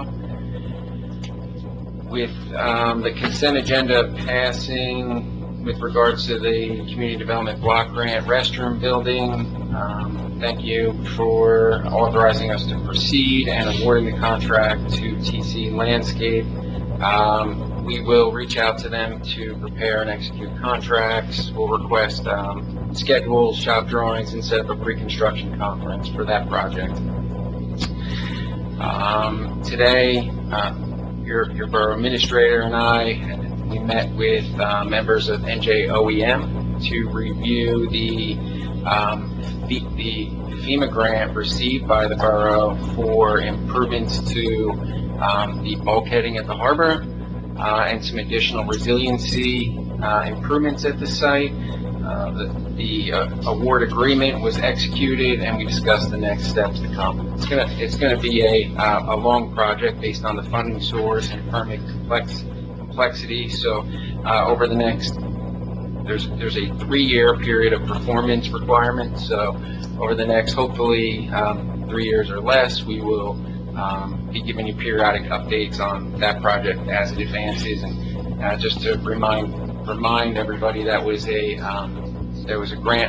Speaker 14: With um, the consent agenda passing with regards to the community development block grant restroom building, um, thank you for authorizing us to proceed and awarding the contract to T C Landscape. Um, we will reach out to them to prepare and execute contracts. We'll request um, schedules, shop drawings, and set up a pre-construction conference for that project. Um, today, uh, Your, your borough administrator and I, we met with uh, members of N J O E M to review the, um, the, the FEMA grant received by the borough for improvements to um, the bulkheading at the harbor uh, and some additional resiliency uh, improvements at the site. Uh, the the uh, award agreement was executed, and we discussed the next steps to come. It's gonna it's gonna be a uh, a long project based on the funding source and permit complex complexity. So uh, over the next there's there's a three-year period of performance requirements. So over the next hopefully um, three years or less, we will um, be giving you periodic updates on that project as it advances. And uh, just to remind. remind everybody, that was a um, there was a grant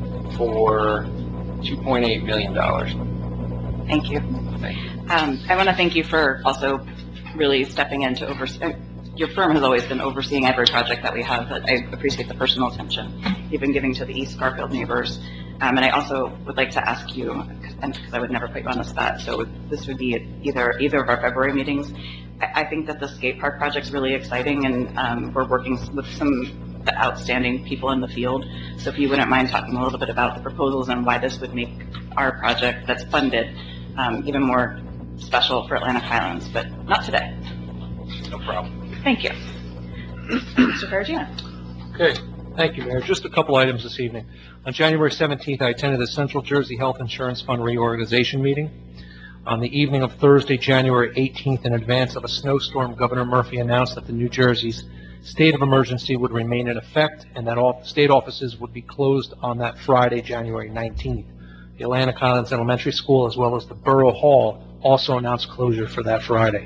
Speaker 14: for two point eight million dollars.
Speaker 1: Thank you.
Speaker 14: Thank you.
Speaker 1: Um, I want to thank you for also really stepping in to oversee. Your firm has always been overseeing every project that we have, but I appreciate the personal attention you've been giving to the East Garfield neighbors. Um, and I also would like to ask you, and because I would never put you on the spot, so this would be either either of our February meetings. I, I think that the skate park project's really exciting, and um, we're working with some outstanding people in the field. So if you wouldn't mind talking a little bit about the proposals and why this would make our project that's funded um, even more special for Atlantic Highlands, but not today.
Speaker 14: No problem.
Speaker 1: Thank you. Mister Ferragina.
Speaker 15: Okay, thank you, Mayor. Just a couple items this evening. On January seventeenth, I attended the Central Jersey Health Insurance Fund reorganization meeting. On the evening of Thursday, January eighteenth, in advance of a snowstorm, Governor Murphy announced that the New Jersey's state of emergency would remain in effect and that all state offices would be closed on that Friday, January nineteenth. The Atlantic Highlands Elementary School, as well as the Borough Hall, also announced closure for that Friday.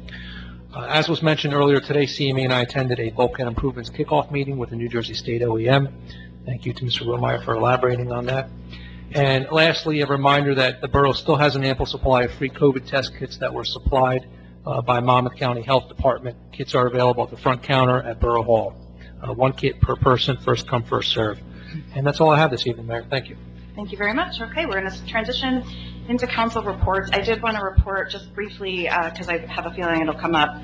Speaker 15: Uh, as was mentioned earlier today, C M E and I attended a bulkhead improvements kickoff meeting with the New Jersey State O E M. Thank you to Mister Romeyer for elaborating on that. And lastly, a reminder that the borough still has an ample supply of free COVID test kits that were supplied uh, by Monmouth County Health Department. Kits are available at the front counter at Borough Hall. uh, one kit per person, first come, first serve. And that's all I have this evening, Mayor. Thank you.
Speaker 1: Thank you very much. Okay, we're going to transition into council reports. I did want to report just briefly, because I have a feeling it'll come up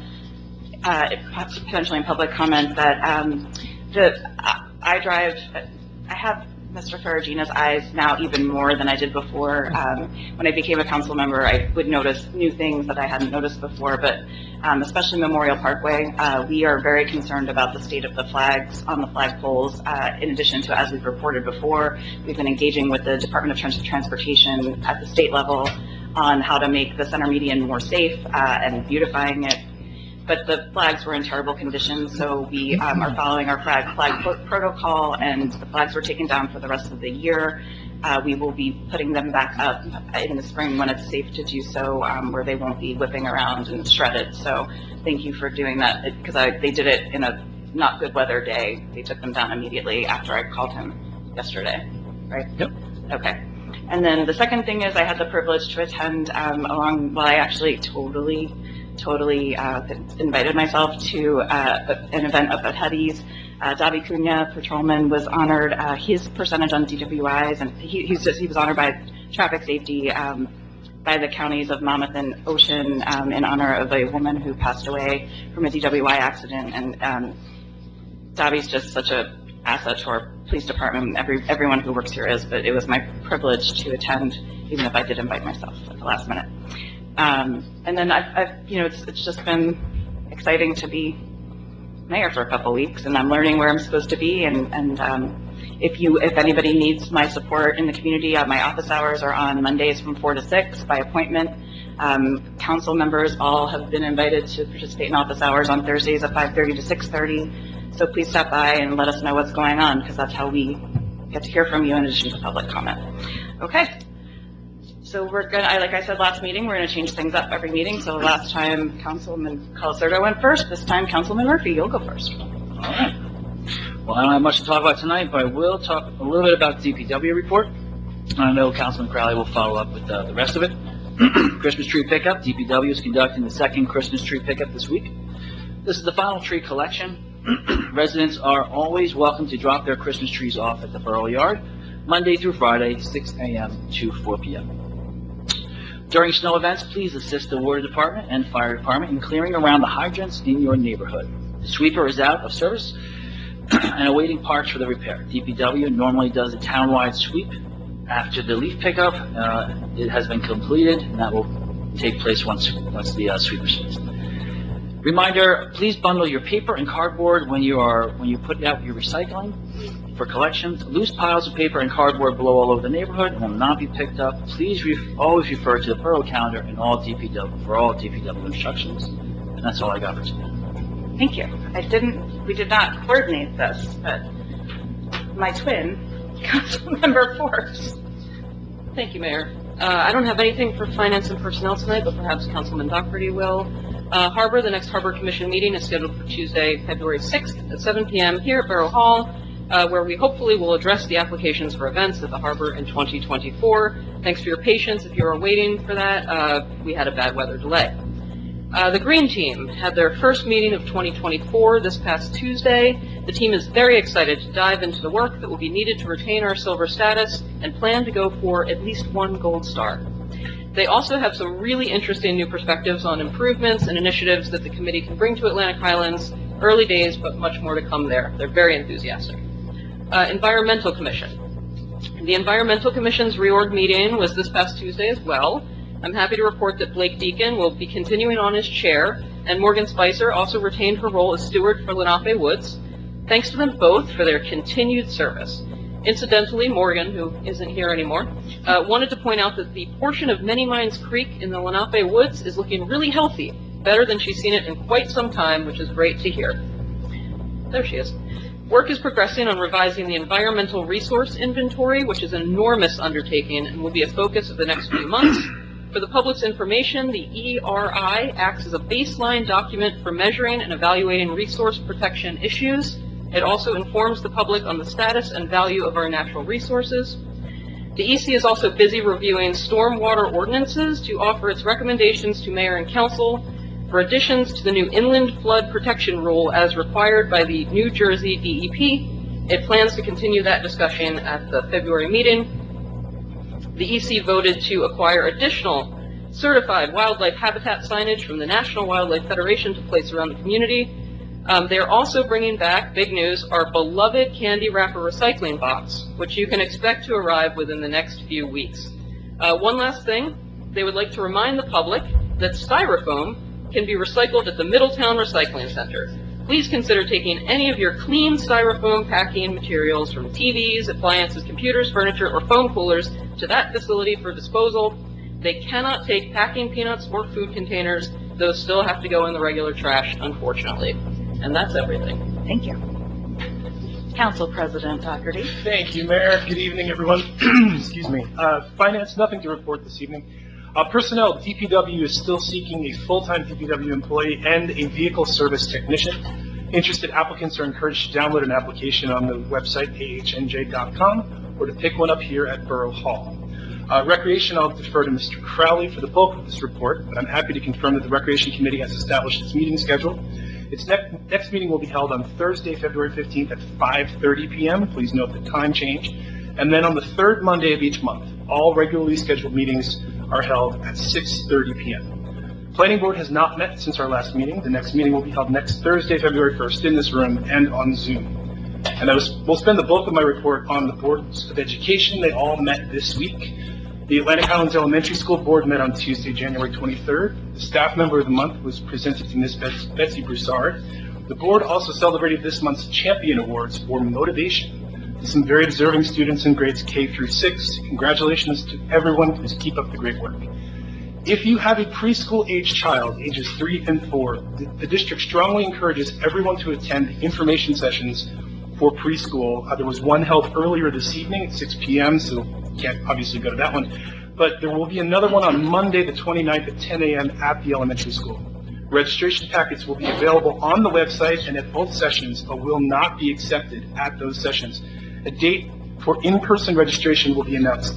Speaker 1: uh, potentially in public comment, that um, the I drive, I have Mister Ferragina's eyes now even more than I did before. Um, when I became a council member, I would notice new things that I hadn't noticed before, but um, especially Memorial Parkway, uh, we are very concerned about the state of the flags on the flagpoles. Uh, in addition to, as we've reported before, we've been engaging with the Department of Trans- Transportation at the state level on how to make the center median more safe uh, and beautifying it. But the flags were in terrible condition, so we um, are following our flag, flag pro- protocol, and the flags were taken down for the rest of the year. Uh, we will be putting them back up in the spring when it's safe to do so, um, where they won't be whipping around and shredded. So thank you for doing that, because I, they did it in a not good weather day. They took them down immediately after I called him yesterday, right?
Speaker 15: Yep.
Speaker 1: Okay. And then the second thing is I had the privilege to attend um, along, well, I actually totally totally uh, invited myself to uh, an event up at Huddy's. Uh, Davi Cunha, patrolman, was honored. Uh, his percentage on D W Is, and he, he's just, he was honored by traffic safety um, by the counties of Monmouth and Ocean um, in honor of a woman who passed away from a D W I accident. And um, Davi's just such a asset to our police department. Every everyone who works here is, but it was my privilege to attend, even if I did invite myself at the last minute. Um, and then I've, I've, you know, it's, it's just been exciting to be mayor for a couple weeks, and I'm learning where I'm supposed to be. And, and um, if you, if anybody needs my support in the community, uh, my office hours are on Mondays from four to six by appointment. Um, council members all have been invited to participate in office hours on Thursdays at five thirty to six thirty. So please stop by and let us know what's going on, because that's how we get to hear from you in addition to public comment. Okay. So we're gonna, I, like I said last meeting, we're gonna change things up every meeting. So last time Councilman Colasurdo went first, this time Councilman Murphy, you'll go first.
Speaker 3: All right. Well, I don't have much to talk about tonight, but I will talk a little bit about the D P W report. I know Councilman Crowley will follow up with uh, the rest of it. Christmas tree pickup. D P W is conducting the second Christmas tree pickup this week. This is the final tree collection. Residents are always welcome to drop their Christmas trees off at the Borough Yard, Monday through Friday, six a m to four p m During snow events, please assist the water department and fire department in clearing around the hydrants in your neighborhood. The sweeper is out of service and awaiting parts for the repair. D P W normally does a townwide sweep after the leaf pickup. Uh, it has been completed, and that will take place once once the uh, sweeper sweeps. Reminder: please bundle your paper and cardboard when you are when you put out your recycling for collections. Loose piles of paper and cardboard blow all over the neighborhood and will not be picked up. Please re- always refer to the borough calendar and all D P W for all D P W instructions. And that's all I got for today.
Speaker 1: Thank you. I didn't, we did not coordinate this, but my twin, Councilmember Forbes.
Speaker 16: Thank you, Mayor. Uh, I don't have anything for Finance and Personnel tonight, but perhaps Councilman Doherty will. Uh, Harbor, the next Harbor Commission meeting is scheduled for Tuesday, February sixth at seven p m here at Borough Hall, uh, where we hopefully will address the applications for events at the Harbor in twenty twenty-four. Thanks for your patience if you are waiting for that. Uh, we had a bad weather delay. Uh, the Green Team had their first meeting of twenty twenty-four this past Tuesday. The team is very excited to dive into the work that will be needed to retain our silver status and plan to go for at least one gold star. They also have some really interesting new perspectives on improvements and initiatives that the committee can bring to Atlantic Highlands. Early days, but much more to come there. They're very enthusiastic. Uh, Environmental Commission. The Environmental Commission's reorg meeting was this past Tuesday as well. I'm happy to report that Blake Deacon will be continuing on as chair, and Morgan Spicer also retained her role as steward for Lenape Woods. Thanks to them both for their continued service. Incidentally, Morgan, who isn't here anymore, uh, wanted to point out that the portion of Many Mines Creek in the Lenape Woods is looking really healthy, better than she's seen it in quite some time, which is great to hear. There she is. Work is progressing on revising the Environmental Resource Inventory, which is an enormous undertaking and will be a focus of the next few months. For the public's information, the E R I acts as a baseline document for measuring and evaluating resource protection issues. It also informs the public on the status and value of our natural resources. The E C is also busy reviewing stormwater ordinances to offer its recommendations to mayor and council. for additions to the new inland flood protection rule as required by the New Jersey D E P. It plans to continue that discussion at the February meeting. The E C voted to acquire additional certified wildlife habitat signage from the National Wildlife Federation to place around the community. Um, they're also bringing back, big news, our beloved candy wrapper recycling box, which you can expect to arrive within the next few weeks. Uh, one last thing, they would like to remind the public that styrofoam can be recycled at the Middletown Recycling Center. Please consider taking any of your clean styrofoam packing materials from T Vs, appliances, computers, furniture, or foam coolers to that facility for disposal. They cannot take packing peanuts or food containers. Those still have to go in the regular trash, unfortunately. And that's everything.
Speaker 1: Thank you. Council President Doherty.
Speaker 17: Thank you, Mayor. Good evening, everyone. Excuse me. Uh, Finance, nothing to report this evening. Uh, personnel, D P W is still seeking a full-time D P W employee and a vehicle service technician. Interested applicants are encouraged to download an application on the website A H N J dot com or to pick one up here at Borough Hall. Uh, Recreation, I'll defer to Mister Crowley for the bulk of this report, but I'm happy to confirm that the Recreation Committee has established its meeting schedule. Its next, next meeting will be held on Thursday, February fifteenth at five thirty p m Please note the time change. And then on the third Monday of each month, all regularly scheduled meetings are held at six thirty p m Planning Board has not met since our last meeting. The next meeting will be held next Thursday, February first in this room and on Zoom. And I was, we'll spend the bulk of my report on the Boards of Education. They all met this week. The Atlantic Highlands Elementary School Board met on Tuesday, January twenty-third. The Staff Member of the Month was presented to Miz Betsy Broussard. The board also celebrated this month's Champion Awards for motivation to some very deserving students in grades K through six. Congratulations to everyone. Please keep up the great work. If you have a preschool-age child, ages three and four, the, the district strongly encourages everyone to attend the information sessions for preschool. Uh, there was one held earlier this evening at six p m, so you can't obviously go to that one. But there will be another one on Monday, the twenty-ninth at ten a m at the elementary school. Registration packets will be available on the website and at both sessions, but will not be accepted at those sessions. A date for in-person registration will be announced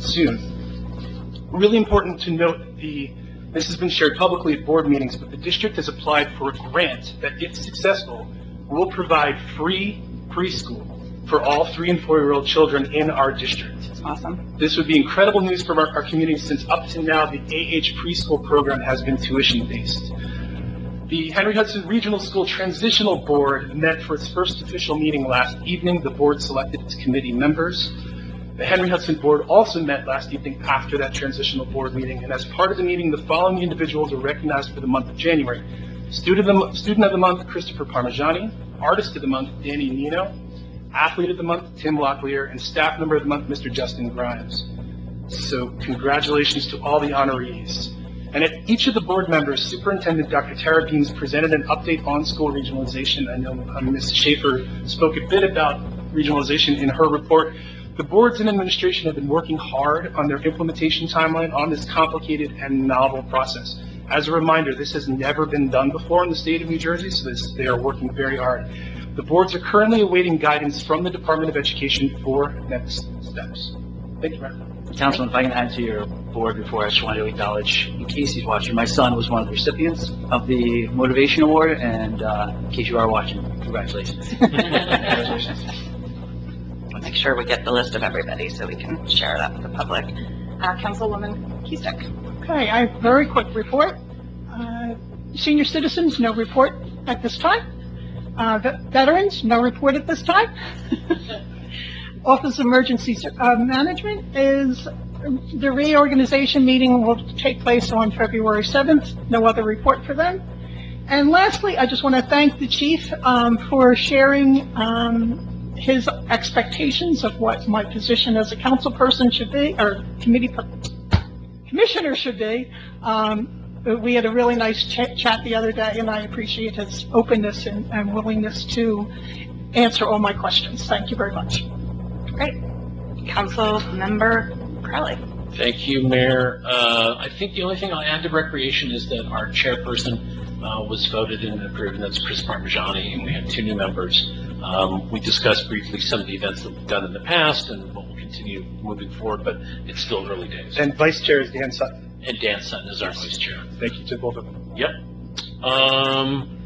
Speaker 17: soon. Really important to note, the this has been shared publicly at board meetings, but the district has applied for a grant that, if successful, will provide free preschool for all three and four-year-old children in our district.
Speaker 1: That's awesome.
Speaker 17: This would be incredible news for our, our community, since up to now the A H preschool program has been tuition-based. The Henry Hudson Regional School Transitional Board met for its first official meeting last evening. The board selected its committee members. The Henry Hudson Board also met last evening after that transitional board meeting, and as part of the meeting, the following individuals were recognized for the month of January. Student of the, Student of the Month, Christopher Parmigiani. Artist of the Month, Danny Nino. Athlete of the Month, Tim Locklear. And Staff Member of the Month, Mister Justin Grimes. So congratulations to all the honorees. And at each of the board members, Superintendent Doctor Tara Beams presented an update on school regionalization. I know um, Miz Schaefer spoke a bit about regionalization in her report. The boards and administration have been working hard on their implementation timeline on this complicated and novel process. As a reminder, this has never been done before in the state of New Jersey, so this, they are working very hard. The boards are currently awaiting guidance from the Department of Education for next steps. Thank you, Mayor.
Speaker 3: Councilman, if I can add to your board before, I just wanted to acknowledge, in case he's watching, my son was one of the recipients of the Motivation Award, and uh, in case you are watching, congratulations.
Speaker 1: Congratulations. I'll make sure we get the list of everybody so we can share it up with the public. Uh, Councilwoman Cusick.
Speaker 9: Okay, I have a very quick report. Uh, senior citizens, no report at this time. Uh, vet- veterans, no report at this time. Office of Emergency uh, Management is, the reorganization meeting will take place on February seventh. No other report for them. And lastly, I just want to thank the chief um, for sharing um, his expectations of what my position as a council person should be, or committee per- commissioner should be. Um, we had a really nice ch- chat the other day, and I appreciate his openness and, and willingness to answer all my questions. Thank you very much.
Speaker 1: Great. Council Member Crowley.
Speaker 13: Thank you, Mayor. Uh, I think the only thing I'll add to recreation is that our chairperson uh, was voted in and approved, and that's Chris Parmigiani, and we have two new members. Um, we discussed briefly some of the events that we've done in the past and what we'll continue moving forward, but it's still early days.
Speaker 17: And Vice Chair is Dan Sutton.
Speaker 13: And Dan Sutton is our Vice Chair.
Speaker 17: Thank you to both of them.
Speaker 13: Yep. Um,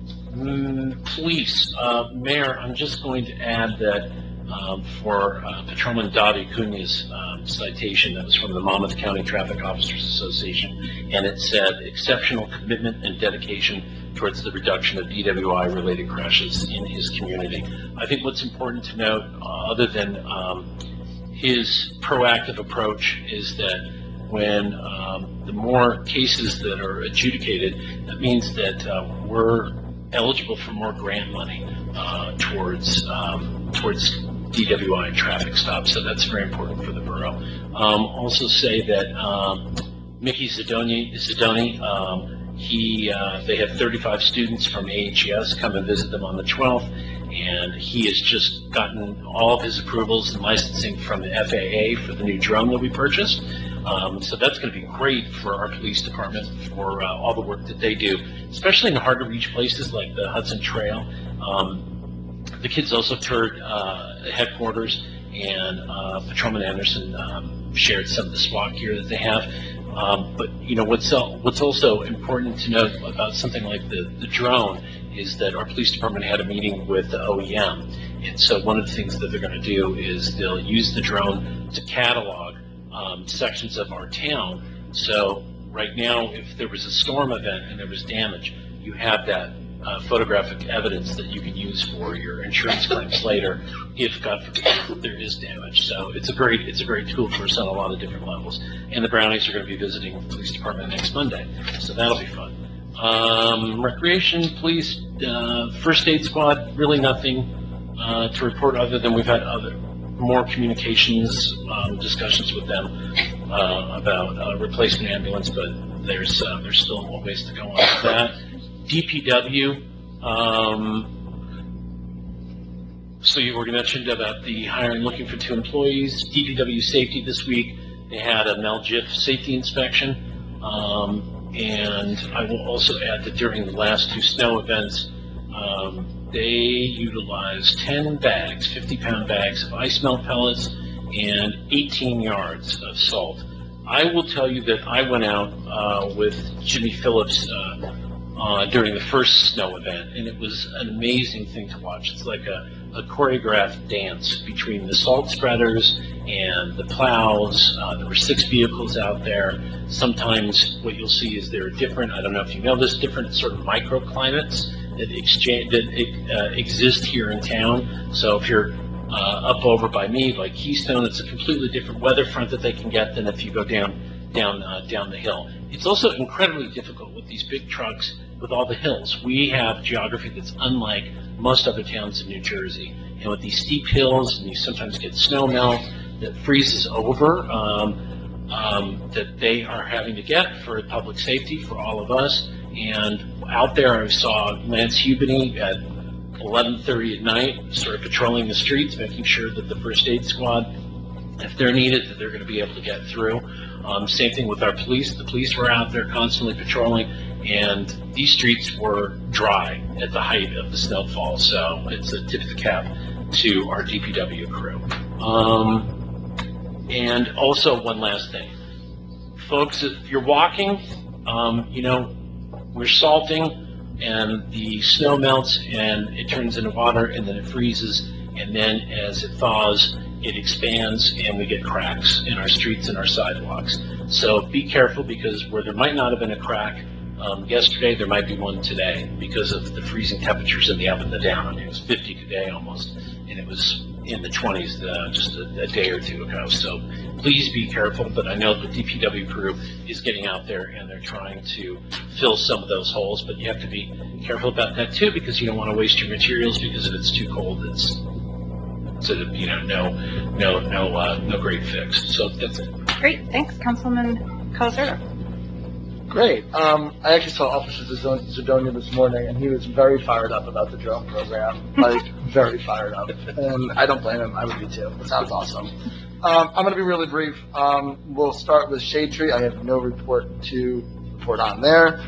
Speaker 13: mm, police, uh, Mayor, I'm just going to add that, um, for, uh, Patrolman Dottie Cunha's, um, citation that was from the Monmouth County Traffic Officers Association, and it said exceptional commitment and dedication towards the reduction of D W I-related crashes in his community. I think what's important to note, uh, other than, um, his proactive approach, is that when um, the more cases that are adjudicated, that means that uh, we're eligible for more grant money uh, towards um, towards D W I and traffic stops. So that's very important for the borough. Um, also say that um, Mickey Zidoni, Zidoni um, he uh, they have thirty-five students from A H E S come and visit them on the twelfth. And he has just gotten all of his approvals and licensing from the F A A for the new drone that we purchased. Um, so that's going to be great for our police department for uh, all the work that they do, especially in hard to reach places like the Hudson Trail. Um, the kids also toured uh, headquarters, and uh, Patrolman Anderson um, shared some of the SWAT gear that they have. Um, but you know what's el- what's also important to note about something like the, the drone is that our police department had a meeting with the O E M, and so one of the things that they're going to do is they'll use the drone to catalog um, sections of our town. So right now, if there was a storm event and there was damage, you have that uh, photographic evidence that you can use for your insurance claims later, if God forbid there is damage. So it's a great it's a great tool for us on a lot of different levels. And the Brownies are going to be visiting the police department next Monday, so that'll be fun. Um, recreation, police, uh, first aid squad, really nothing uh, to report other than we've had other more communications, um, discussions with them uh, about uh, replacement ambulance, but there's uh, there's still a ways to go on with that. D P W, um, so you already mentioned about the hiring, looking for two employees. D P W safety this week, they had a Mel-G I F safety inspection. Um, And I will also add that during the last two snow events, um, they utilized ten bags, fifty-pound bags of ice melt pellets and eighteen yards of salt. I will tell you that I went out uh, with Jimmy Phillips uh, uh, during the first snow event, and it was an amazing thing to watch. It's like a, a choreographed dance between the salt spreaders and the plows. Uh, there were six vehicles out there. Sometimes what you'll see is there are different, I don't know if you know this, different sort of microclimates that exchange that uh, exist here in town. So if you're uh, up over by me, by Keystone, it's a completely different weather front that they can get than if you go down down uh, down the hill. It's also incredibly difficult with these big trucks with all the hills. We have geography that's unlike most other towns in New Jersey, and with these steep hills, and you sometimes get snow melt that freezes over, um, um, that they are having to get for public safety for all of us. And out there, I saw Lance Hubany at eleven thirty at night, sort of patrolling the streets, making sure that the first aid squad, if they're needed, that they're going to be able to get through. Um, same thing with our police. The police were out there constantly patrolling, and these streets were dry at the height of the snowfall. So it's a tip of the cap to our D P W crew. Um, and also one last thing. Folks, if you're walking, um, you know, we're salting, and the snow melts, and it turns into water, and then it freezes, and then as it thaws, it expands, and we get cracks in our streets and our sidewalks. So be careful, because where there might not have been a crack um, yesterday, there might be one today because of the freezing temperatures in the up and the down. I mean, it was fifty today almost, and it was in the twenties uh, just a, a day or two ago. So please be careful, but I know the D P W crew is getting out there, and they're trying to fill some of those holes, but you have to be careful about that too, because you don't want to waste your materials, because if it's too cold, it's So, you know, no, no, no, uh, no great fix. So that's it.
Speaker 1: Great, thanks, Councilman Colasurdo.
Speaker 4: Great. Um, I actually saw Officer Zidon- Zidonia this morning, and he was very fired up about the drone program. Like, very fired up. And I don't blame him. I would be too. It sounds awesome. Um, I'm going to be really brief. Um, we'll start with Shade Tree. I have no report to report on there.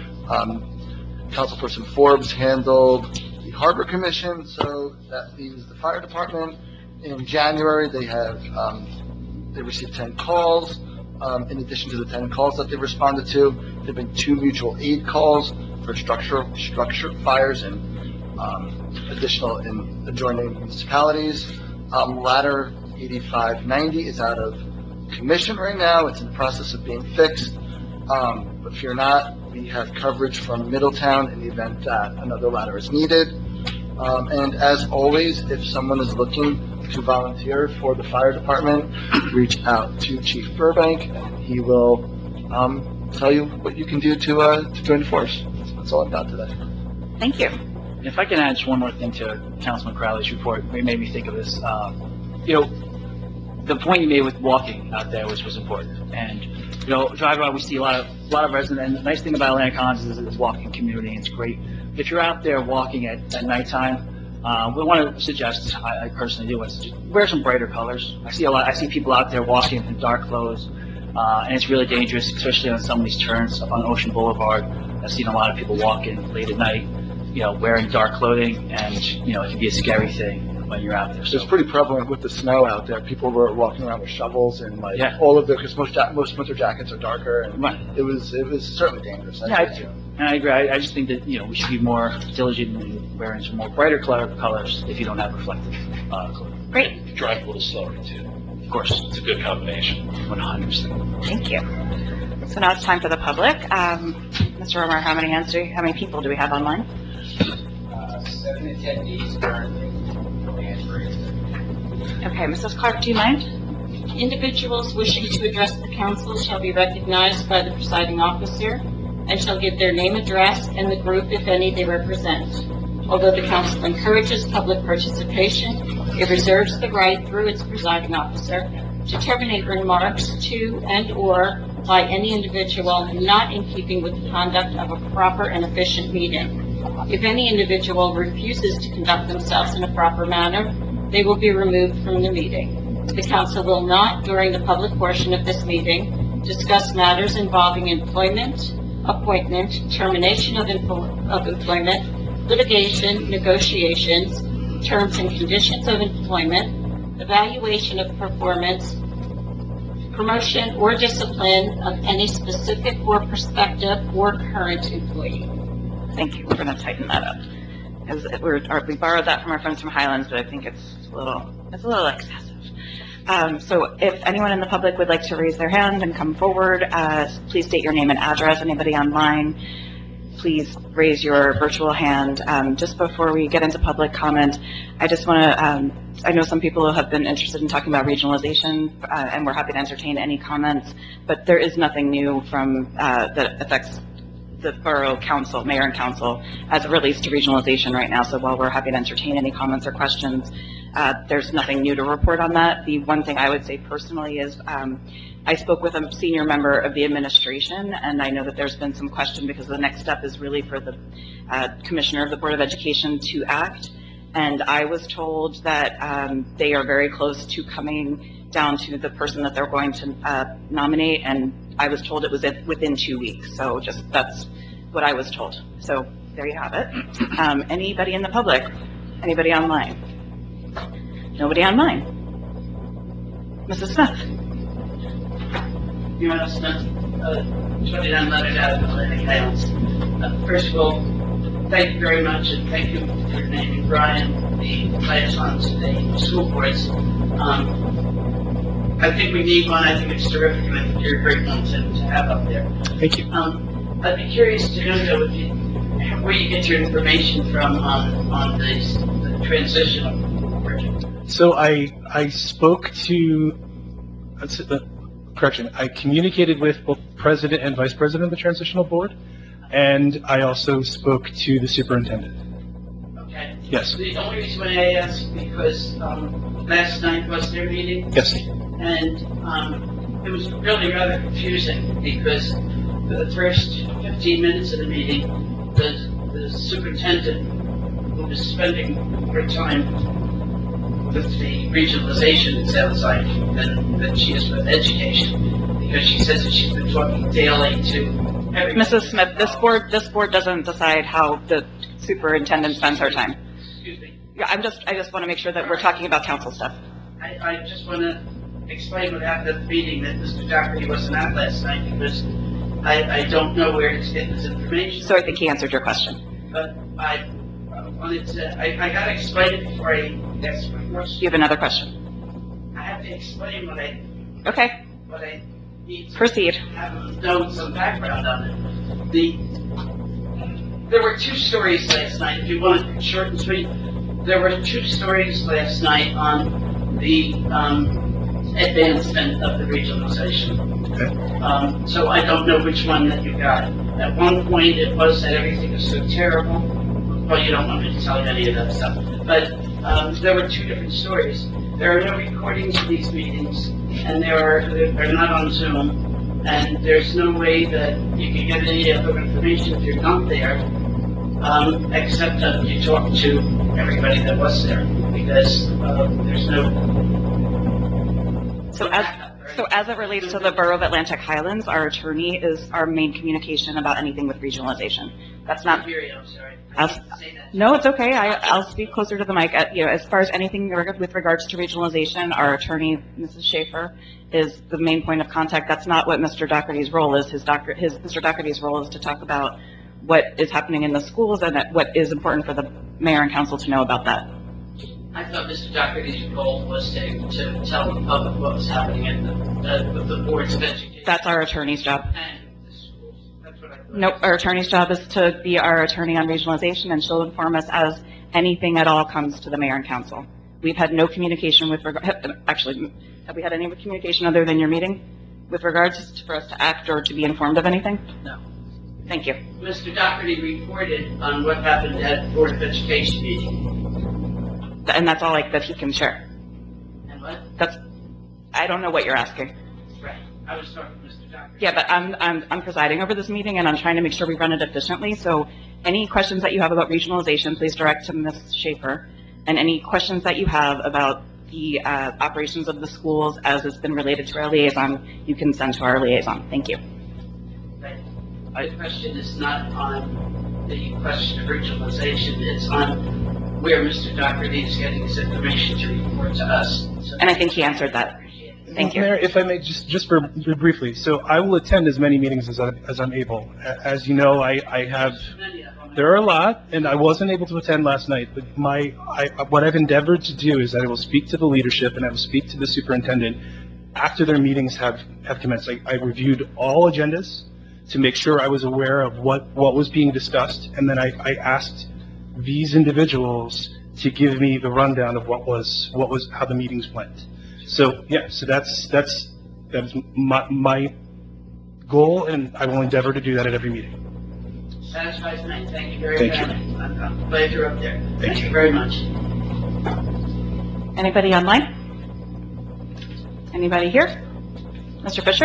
Speaker 4: Um, Councilperson Forbes handled the Harbor Commission, so that leaves the fire department. In January, they have um, they received ten calls. Um, in addition to the ten calls that they responded to, there have been two mutual aid calls for structural, structure fires and, um, additional in adjoining municipalities. Um, ladder eighty-five ninety is out of commission right now. It's in the process of being fixed. Um, but fear not, we have coverage from Middletown in the event that another ladder is needed. Um, and as always, if someone is looking to volunteer for the fire department, reach out to Chief Burbank, and he will um, tell you what you can do to uh, to join the force. That's, that's all I've got today.
Speaker 1: Thank you.
Speaker 3: And if I can add just one more thing to Councilman Crowley's report, it made me think of this. Um, you know, the point you made with walking out there was, was important. And, you know, driving around, we see a lot of a lot of residents. And the nice thing about Atlantic Commons is it's a walking community, and it's great. If you're out there walking at, at nighttime, Uh, we want to suggest, I, I personally do, is just wear some brighter colors. I see a lot, I see people out there walking in dark clothes, uh, and it's really dangerous, especially on some of these turns up on Ocean Boulevard. I've seen a lot of people walking late at night, you know, wearing dark clothing, and, you know, it can be a scary thing when you're out there. So
Speaker 4: It's pretty prevalent with the snow out there. People were walking around with shovels and like
Speaker 3: Yeah.
Speaker 4: all of the, because most, ja- most winter jackets are darker, and
Speaker 3: Right.
Speaker 4: it was, it was certainly dangerous. I
Speaker 3: Yeah,
Speaker 4: agree
Speaker 3: I-
Speaker 4: with you.
Speaker 3: And I agree. I, I just think that, you know, we should be more diligent in wearing some more brighter color, colors if you don't have reflective, uh, clothing.
Speaker 1: Great.
Speaker 13: Drive a little slower too.
Speaker 3: Of course.
Speaker 13: It's a good combination.
Speaker 3: one hundred percent.
Speaker 1: Thank you. So now it's time for the public. Um, Mister Romer, how many hands do we, how many people do we have online?
Speaker 8: Uh, seven attendees currently, no hands raised.
Speaker 1: Okay, Missus Clark, do you mind?
Speaker 2: Individuals wishing to address the council shall be recognized by the presiding officer and shall give their name, address, and the group, if any, they represent. Although the council encourages public participation, it reserves the right, through its presiding officer, to terminate remarks to and/or by any individual not in keeping with the conduct of a proper and efficient meeting. If any individual refuses to conduct themselves in a proper manner, they will be removed from the meeting. The council will not, during the public portion of this meeting, discuss matters involving employment, appointment, termination of, empl- of employment, litigation, negotiations, terms and conditions of employment, evaluation of performance, promotion or discipline of any specific or prospective or current employee.
Speaker 1: Thank you. We're going to tighten that up. As we're, or we borrowed that from our friends from Highlands, but I think it's a little, it's a little excessive. Um, so if anyone in the public would like to raise their hand and come forward, uh, please state your name and address. Anybody online, please raise your virtual hand. Um, just before we get into public comment, I just want to, um, I know some people have been interested in talking about regionalization, uh, and we're happy to entertain any comments, but there is nothing new from, uh, that affects the borough council, mayor and council, as it relates to regionalization right now. So while we're happy to entertain any comments or questions, uh, there's nothing new to report on that. The one thing I would say personally is, um, I spoke with a senior member of the administration, and I know that there's been some question because the next step is really for the uh, commissioner of the Board of Education to act. And I was told that um, they are very close to coming down to the person that they're going to uh, nominate, and I was told it was within two weeks. So just that's what I was told. So there you have it. Um, anybody in the public? Anybody online? Nobody online? Missus Smith?
Speaker 18: Your Honor, Smith, uh, twenty-nine Leonard Avenue, Atlantic Highlands. Uh, First of all, thank you very much, and thank you for naming Brian the liaison to the school boards. Um, I think we need one. I think it's terrific, and I think you're a great one to, to have up there.
Speaker 4: Thank you.
Speaker 18: Um, I'd be curious to know, though, if you, where you get your information from on, on these, the transitional board.
Speaker 17: So I, I spoke to, that's it, uh, correction, I communicated with both president and vice president of the transitional board, and I also spoke to the superintendent.
Speaker 18: Okay.
Speaker 17: Yes.
Speaker 18: The only reason why I ask is because um, last night was their meeting.
Speaker 17: Yes.
Speaker 18: And um, it was really rather confusing because for the first fifteen minutes of the meeting, the, the superintendent, who was spending more time with the regionalization, it sounds like, than, than she is with education, because she says that she's been talking daily to everyone.
Speaker 1: Missus Smith, this board, this board doesn't decide how the superintendent spends her time.
Speaker 18: Excuse me.
Speaker 1: Yeah, I'm just, I just want to make sure that we're talking about council stuff.
Speaker 18: I, I just want to explain what happened at the meeting that Mister Doherty wasn't at last night, because I, I don't know where he's getting this information.
Speaker 1: So I think he answered your question.
Speaker 18: But I uh, wanted to, I, I gotta explain it before I ask my question.
Speaker 1: You have another question?
Speaker 18: I have to explain what I,
Speaker 1: Okay,
Speaker 18: what I need to
Speaker 1: proceed.
Speaker 18: have known some background on it. The, there were two stories last night, if you want it short and sweet. There were two stories last night on the, um, advancement of the regionalization. Um, so I don't know which one that you got. At one point, it was that everything was so terrible. Well, you don't want me to tell you any of that stuff. But um, there were two different stories. There are no recordings of these meetings, and there are, they're not on Zoom, and there's no way that you can get any other information if you're not there, um, except that you talk to everybody that was there, because uh, there's no...
Speaker 1: So as, so as it relates to the Borough of Atlantic Highlands, our attorney is our main communication about anything with regionalization. That's not...
Speaker 18: I'm sorry.
Speaker 1: As, no, it's okay. I, I'll speak closer to the mic. Uh, you know, as far as anything with regards to regionalization, our attorney, Missus Schaefer, is the main point of contact. That's not what Mister Doherty's role is. His doctor, his Mister Doherty's role is to talk about what is happening in the schools and that what is important for the mayor and council to know about that.
Speaker 18: I thought Mister Doherty's role was to, to tell the public what was happening in the, uh, with the boards of education.
Speaker 1: That's our attorney's job.
Speaker 18: And the schools. That's what I thought.
Speaker 1: Nope, our attorney's job is to be our attorney on regionalization, and she'll inform us as anything at all comes to the mayor and council. We've had no communication with regard, actually, have we had any communication other than your meeting with regards to, for us to act or to be informed of anything?
Speaker 18: No.
Speaker 1: Thank you.
Speaker 18: Mister Doherty reported on what happened at Board of Education meeting.
Speaker 1: And that's all like that he can share.
Speaker 18: And what?
Speaker 1: That's, I don't know what you're asking.
Speaker 18: Right. I was talking to Mister Doherty.
Speaker 1: Yeah, but I'm, I'm, I'm presiding over this meeting and I'm trying to make sure we run it efficiently. So any questions that you have about regionalization, please direct to Miz Schaefer. And any questions that you have about the uh, operations of the schools as it's been related to our liaison, you can send to our liaison. Thank you.
Speaker 18: Right. The question is not on the question of regionalization. It's on where Mister Doherty is getting his information to report to us. So
Speaker 1: And I think he answered that. Thank you.
Speaker 17: Mayor, if I may, just, just for, for briefly, so I will attend as many meetings as, I, as I'm able. A- As you know, I, I have, there are a lot, and I wasn't able to attend last night, but my, I, what I've endeavored to do is that I will speak to the leadership and I will speak to the superintendent after their meetings have, have commenced. I, I reviewed all agendas to make sure I was aware of what, what was being discussed, and then I, I asked these individuals to give me the rundown of what was, what was, how the meetings went. So, yeah, so that's, that's, that's my, my goal, and I will endeavor to do that at every meeting.
Speaker 18: Satisfies me. Thank you very
Speaker 17: Thank
Speaker 18: much.
Speaker 17: you.
Speaker 18: I'm, I'm glad you're up there.
Speaker 17: Thank
Speaker 18: Thank
Speaker 17: you.
Speaker 18: you very much.
Speaker 1: Anybody online? Anybody here? Mister Fisher?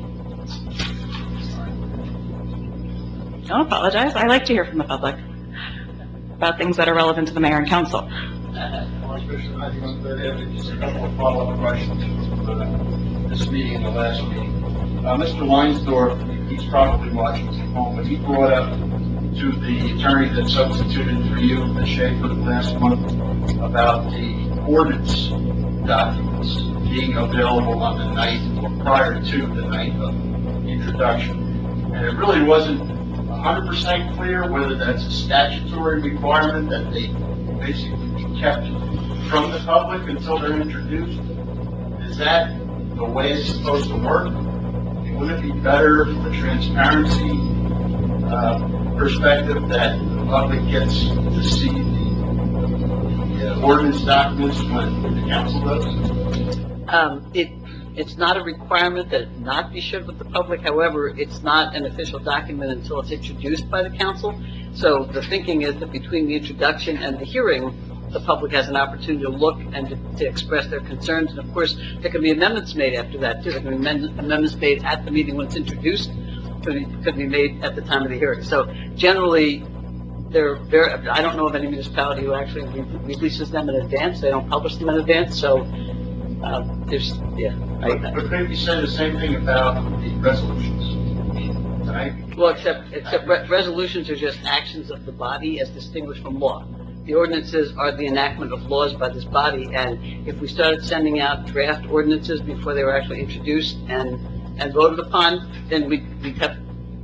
Speaker 1: Don't apologize. I like to hear from the public about things that are relevant to the mayor and council.
Speaker 6: Commissioner, I think I'm going to have just a couple of follow-up questions from uh, this meeting and the last meeting. Uh, Mister Leinsdorf, he's probably watching from home, but he brought up to the attorney that substituted for you, Miz Schaefer, last month about the ordinance documents being available on the night or prior to the night of introduction. And it really wasn't one hundred percent clear whether that's a statutory requirement that they basically be kept from the public until they're introduced. Is that the way it's supposed to work? Wouldn't it be better from a transparency uh, perspective that the public gets to see the, the uh, ordinance documents when the council does?
Speaker 7: Um, it, it's not a requirement that it not be shared with the public. However, it's not an official document until it's introduced by the council. So the thinking is that between the introduction and the hearing, the public has an opportunity to look and to, to express their concerns. And of course, there can be amendments made after that too. There can be amend- amendments made at the meeting when it's introduced. Could be, could be made at the time of the hearing. So generally, they're very, I don't know of any municipality who actually re- releases them in advance. They don't publish them in advance. So uh, there's, yeah.
Speaker 6: But, but couldn't you say the same thing about the resolutions? Tonight?
Speaker 7: Well, except, except re- resolutions are just actions of the body as distinguished from law. The ordinances are the enactment of laws by this body, and if we started sending out draft ordinances before they were actually introduced and, and voted upon, then we'd, we'd have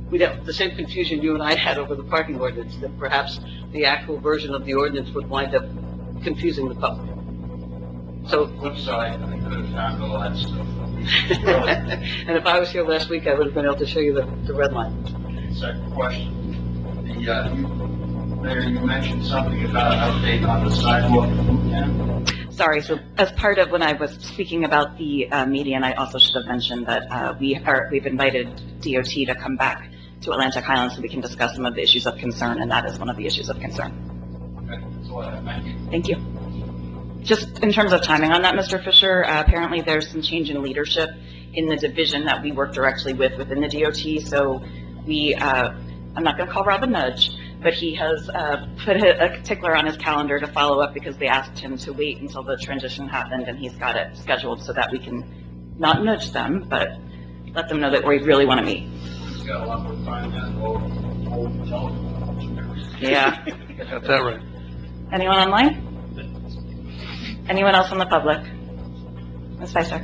Speaker 7: we'd have the same confusion you and I had over the parking ordinance, that perhaps the actual version of the ordinance would wind up confusing the public. So,
Speaker 6: Flip side, I could have found all that stuff.
Speaker 7: and if I was here last week, I would have been able to show you the, the red line.
Speaker 6: Second question. The, uh, you, Mayor, you mentioned something about an update on the sidewalk in Newtown.
Speaker 1: Sorry, so as part of when I was speaking about the uh, median, I also should have mentioned that uh, we are, we've invited D O T to come back to Atlantic Highlands so we can discuss some of the issues of concern, and that is one of the issues of concern.
Speaker 6: Okay, that's all I have. Thank you.
Speaker 1: Thank you. Just in terms of timing on that, Mister Fisher, uh, apparently there's some change in leadership in the division that we work directly with within the D O T. So we, uh, I'm not going to call Rob a nudge, but he has uh, put a, a tickler on his calendar to follow up because they asked him to wait until the transition happened, and he's got it scheduled so that we can not nudge them, but let them know that we really want to meet.
Speaker 6: He's got a lot more time than old, old telephone.
Speaker 1: Yeah.
Speaker 15: Got that right.
Speaker 1: Anyone online? Anyone else in the public? Miz Spicer.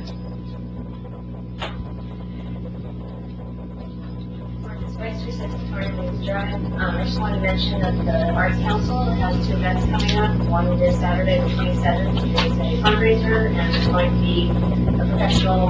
Speaker 11: Spicer, sixty-four Lake Drive. Um, I just want to mention that the Arts Council has two events coming up. One this Saturday, the twenty-seventh, is a fundraiser, and there's going to be a professional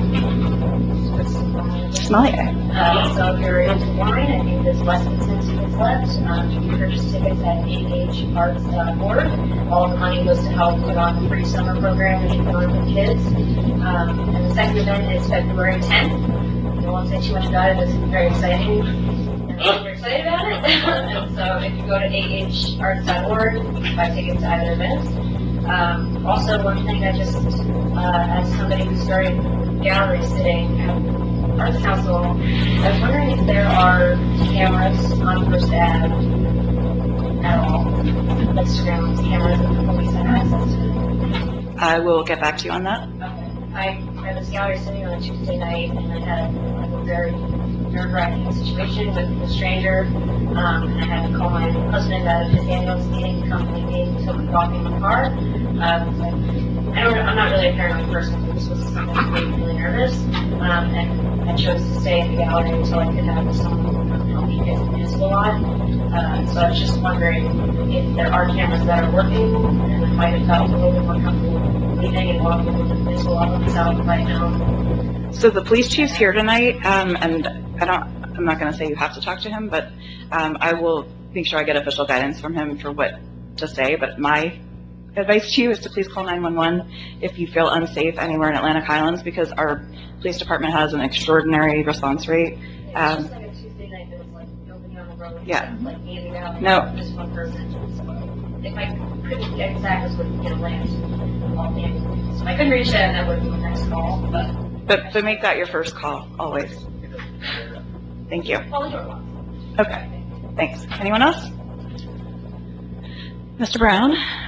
Speaker 1: Sommelier.
Speaker 11: Uh, so if you're into wine, I think there's less than ten tickets left. Um, you can purchase tickets at A H arts dot org. All the money goes to help put on the free summer program that you put on for kids. Um, and the second event is February tenth. I won't say too much about it, it's very exciting. We're excited about it. And so if you go to A H arts dot org, you can buy tickets to either event. Um, also, one thing I just, uh, as somebody who started gallery sitting at Arts Council, I was wondering if there are cameras on First Ave at all, like surveillance cameras that the police have access to.
Speaker 1: I will get back to you on that.
Speaker 11: Okay. I, I was gallery sitting on a Tuesday night, and I had like, a very nerve-wracking situation with a stranger, um, and I had to call my husband out of his annual meeting to come with me to a coffee in the car. Um, like, I don't, I'm not really a paranoid person, but this was something that made me really nervous, um, and I chose to stay in the gallery until I could have someone help me get the news a lot. Uh, so I was just wondering if there are cameras that are working, and I might have felt a little bit more comfortable leaving and walking with the news a lot of myself right now.
Speaker 1: So the police chief's here tonight, um, and I don't, I'm not going to say you have to talk to him, but um, I will make sure I get official guidance from him for what to say. But my advice to you is to please call nine one one if you feel unsafe anywhere in Atlantic Highlands, because our police department has an extraordinary response rate.
Speaker 11: Yeah,
Speaker 1: Um,
Speaker 11: it's just like a Tuesday night that was like nobody on the road.
Speaker 1: Yeah.
Speaker 11: Like handing out.
Speaker 1: No.
Speaker 11: Just one person. So if I couldn't get exact, would you know land all the ambulance. So if I couldn't reach them, that would be my next call. But
Speaker 1: but, but make that your first call, always. Thank you.
Speaker 11: call the door lock.
Speaker 1: Okay, thanks. Anyone else? Mister Brown?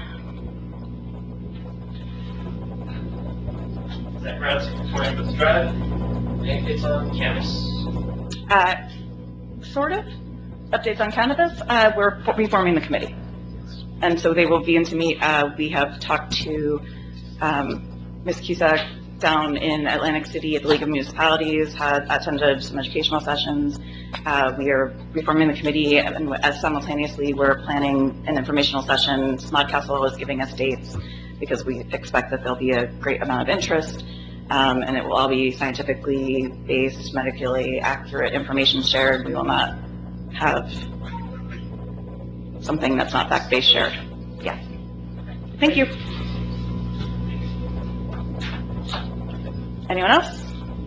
Speaker 10: Zach Brown, sixty-four Lake Drive. Any updates on cannabis?
Speaker 1: Uh, sort of. Updates on cannabis. Uh, we're reforming the committee. And so they will be in to meet. Uh, we have talked to um, Miz Cusack down in Atlantic City at the League of Municipalities, had attended some educational sessions. Uh, we are reforming the committee, and as simultaneously we're planning an informational session. Smodcastle is giving us dates because we expect that there'll be a great amount of interest, um, and it will all be scientifically based, medically accurate information shared. We will not have something that's not fact-based shared. Yeah. Thank you. Anyone else?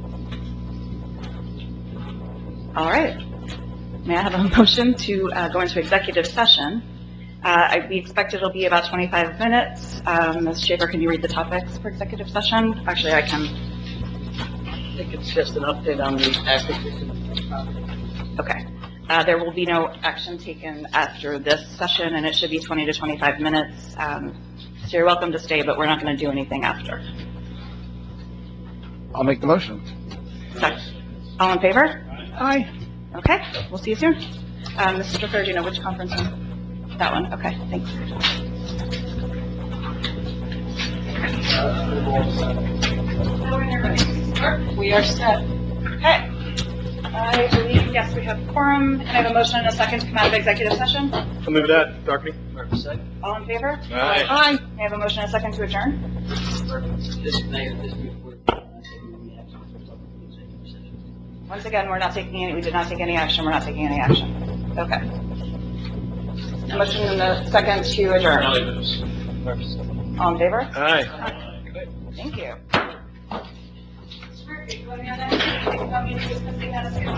Speaker 1: All right. May I have a motion to uh, go into executive session? Uh, I, we expect it'll be about twenty-five minutes. Um, Miz Schaefer, can you read the topics for executive session? Actually, I can.
Speaker 7: I think it's just an update on the acquisition of property.
Speaker 1: Okay. Uh, there will be no action taken after this session, and it should be twenty to twenty-five minutes. Um, so you're welcome to stay, but we're not going to do anything after.
Speaker 4: I'll make the motion.
Speaker 1: All in favor?
Speaker 9: Aye.
Speaker 1: Okay, we'll see you soon. Um, Mister Stricker, do you know which conference room? That one, okay, thanks. We are set. Okay. I believe Yes, we have quorum, and I have a motion and a second to come out of executive session.
Speaker 17: I'll move that, Dockery.
Speaker 1: All in favor?
Speaker 17: Aye.
Speaker 1: Aye. I have a motion and a second to adjourn.
Speaker 7: This, Mayor, this report.
Speaker 1: Once again, we're not taking any, we did not take any action, we're not taking any action. Okay. Motion and a second to adjourn. All in favor?
Speaker 17: Aye.
Speaker 1: Thank you. Perfect. You want me on that? You want me to discuss the status of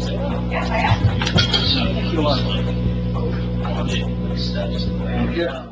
Speaker 1: Yes, I am.
Speaker 3: Thank you.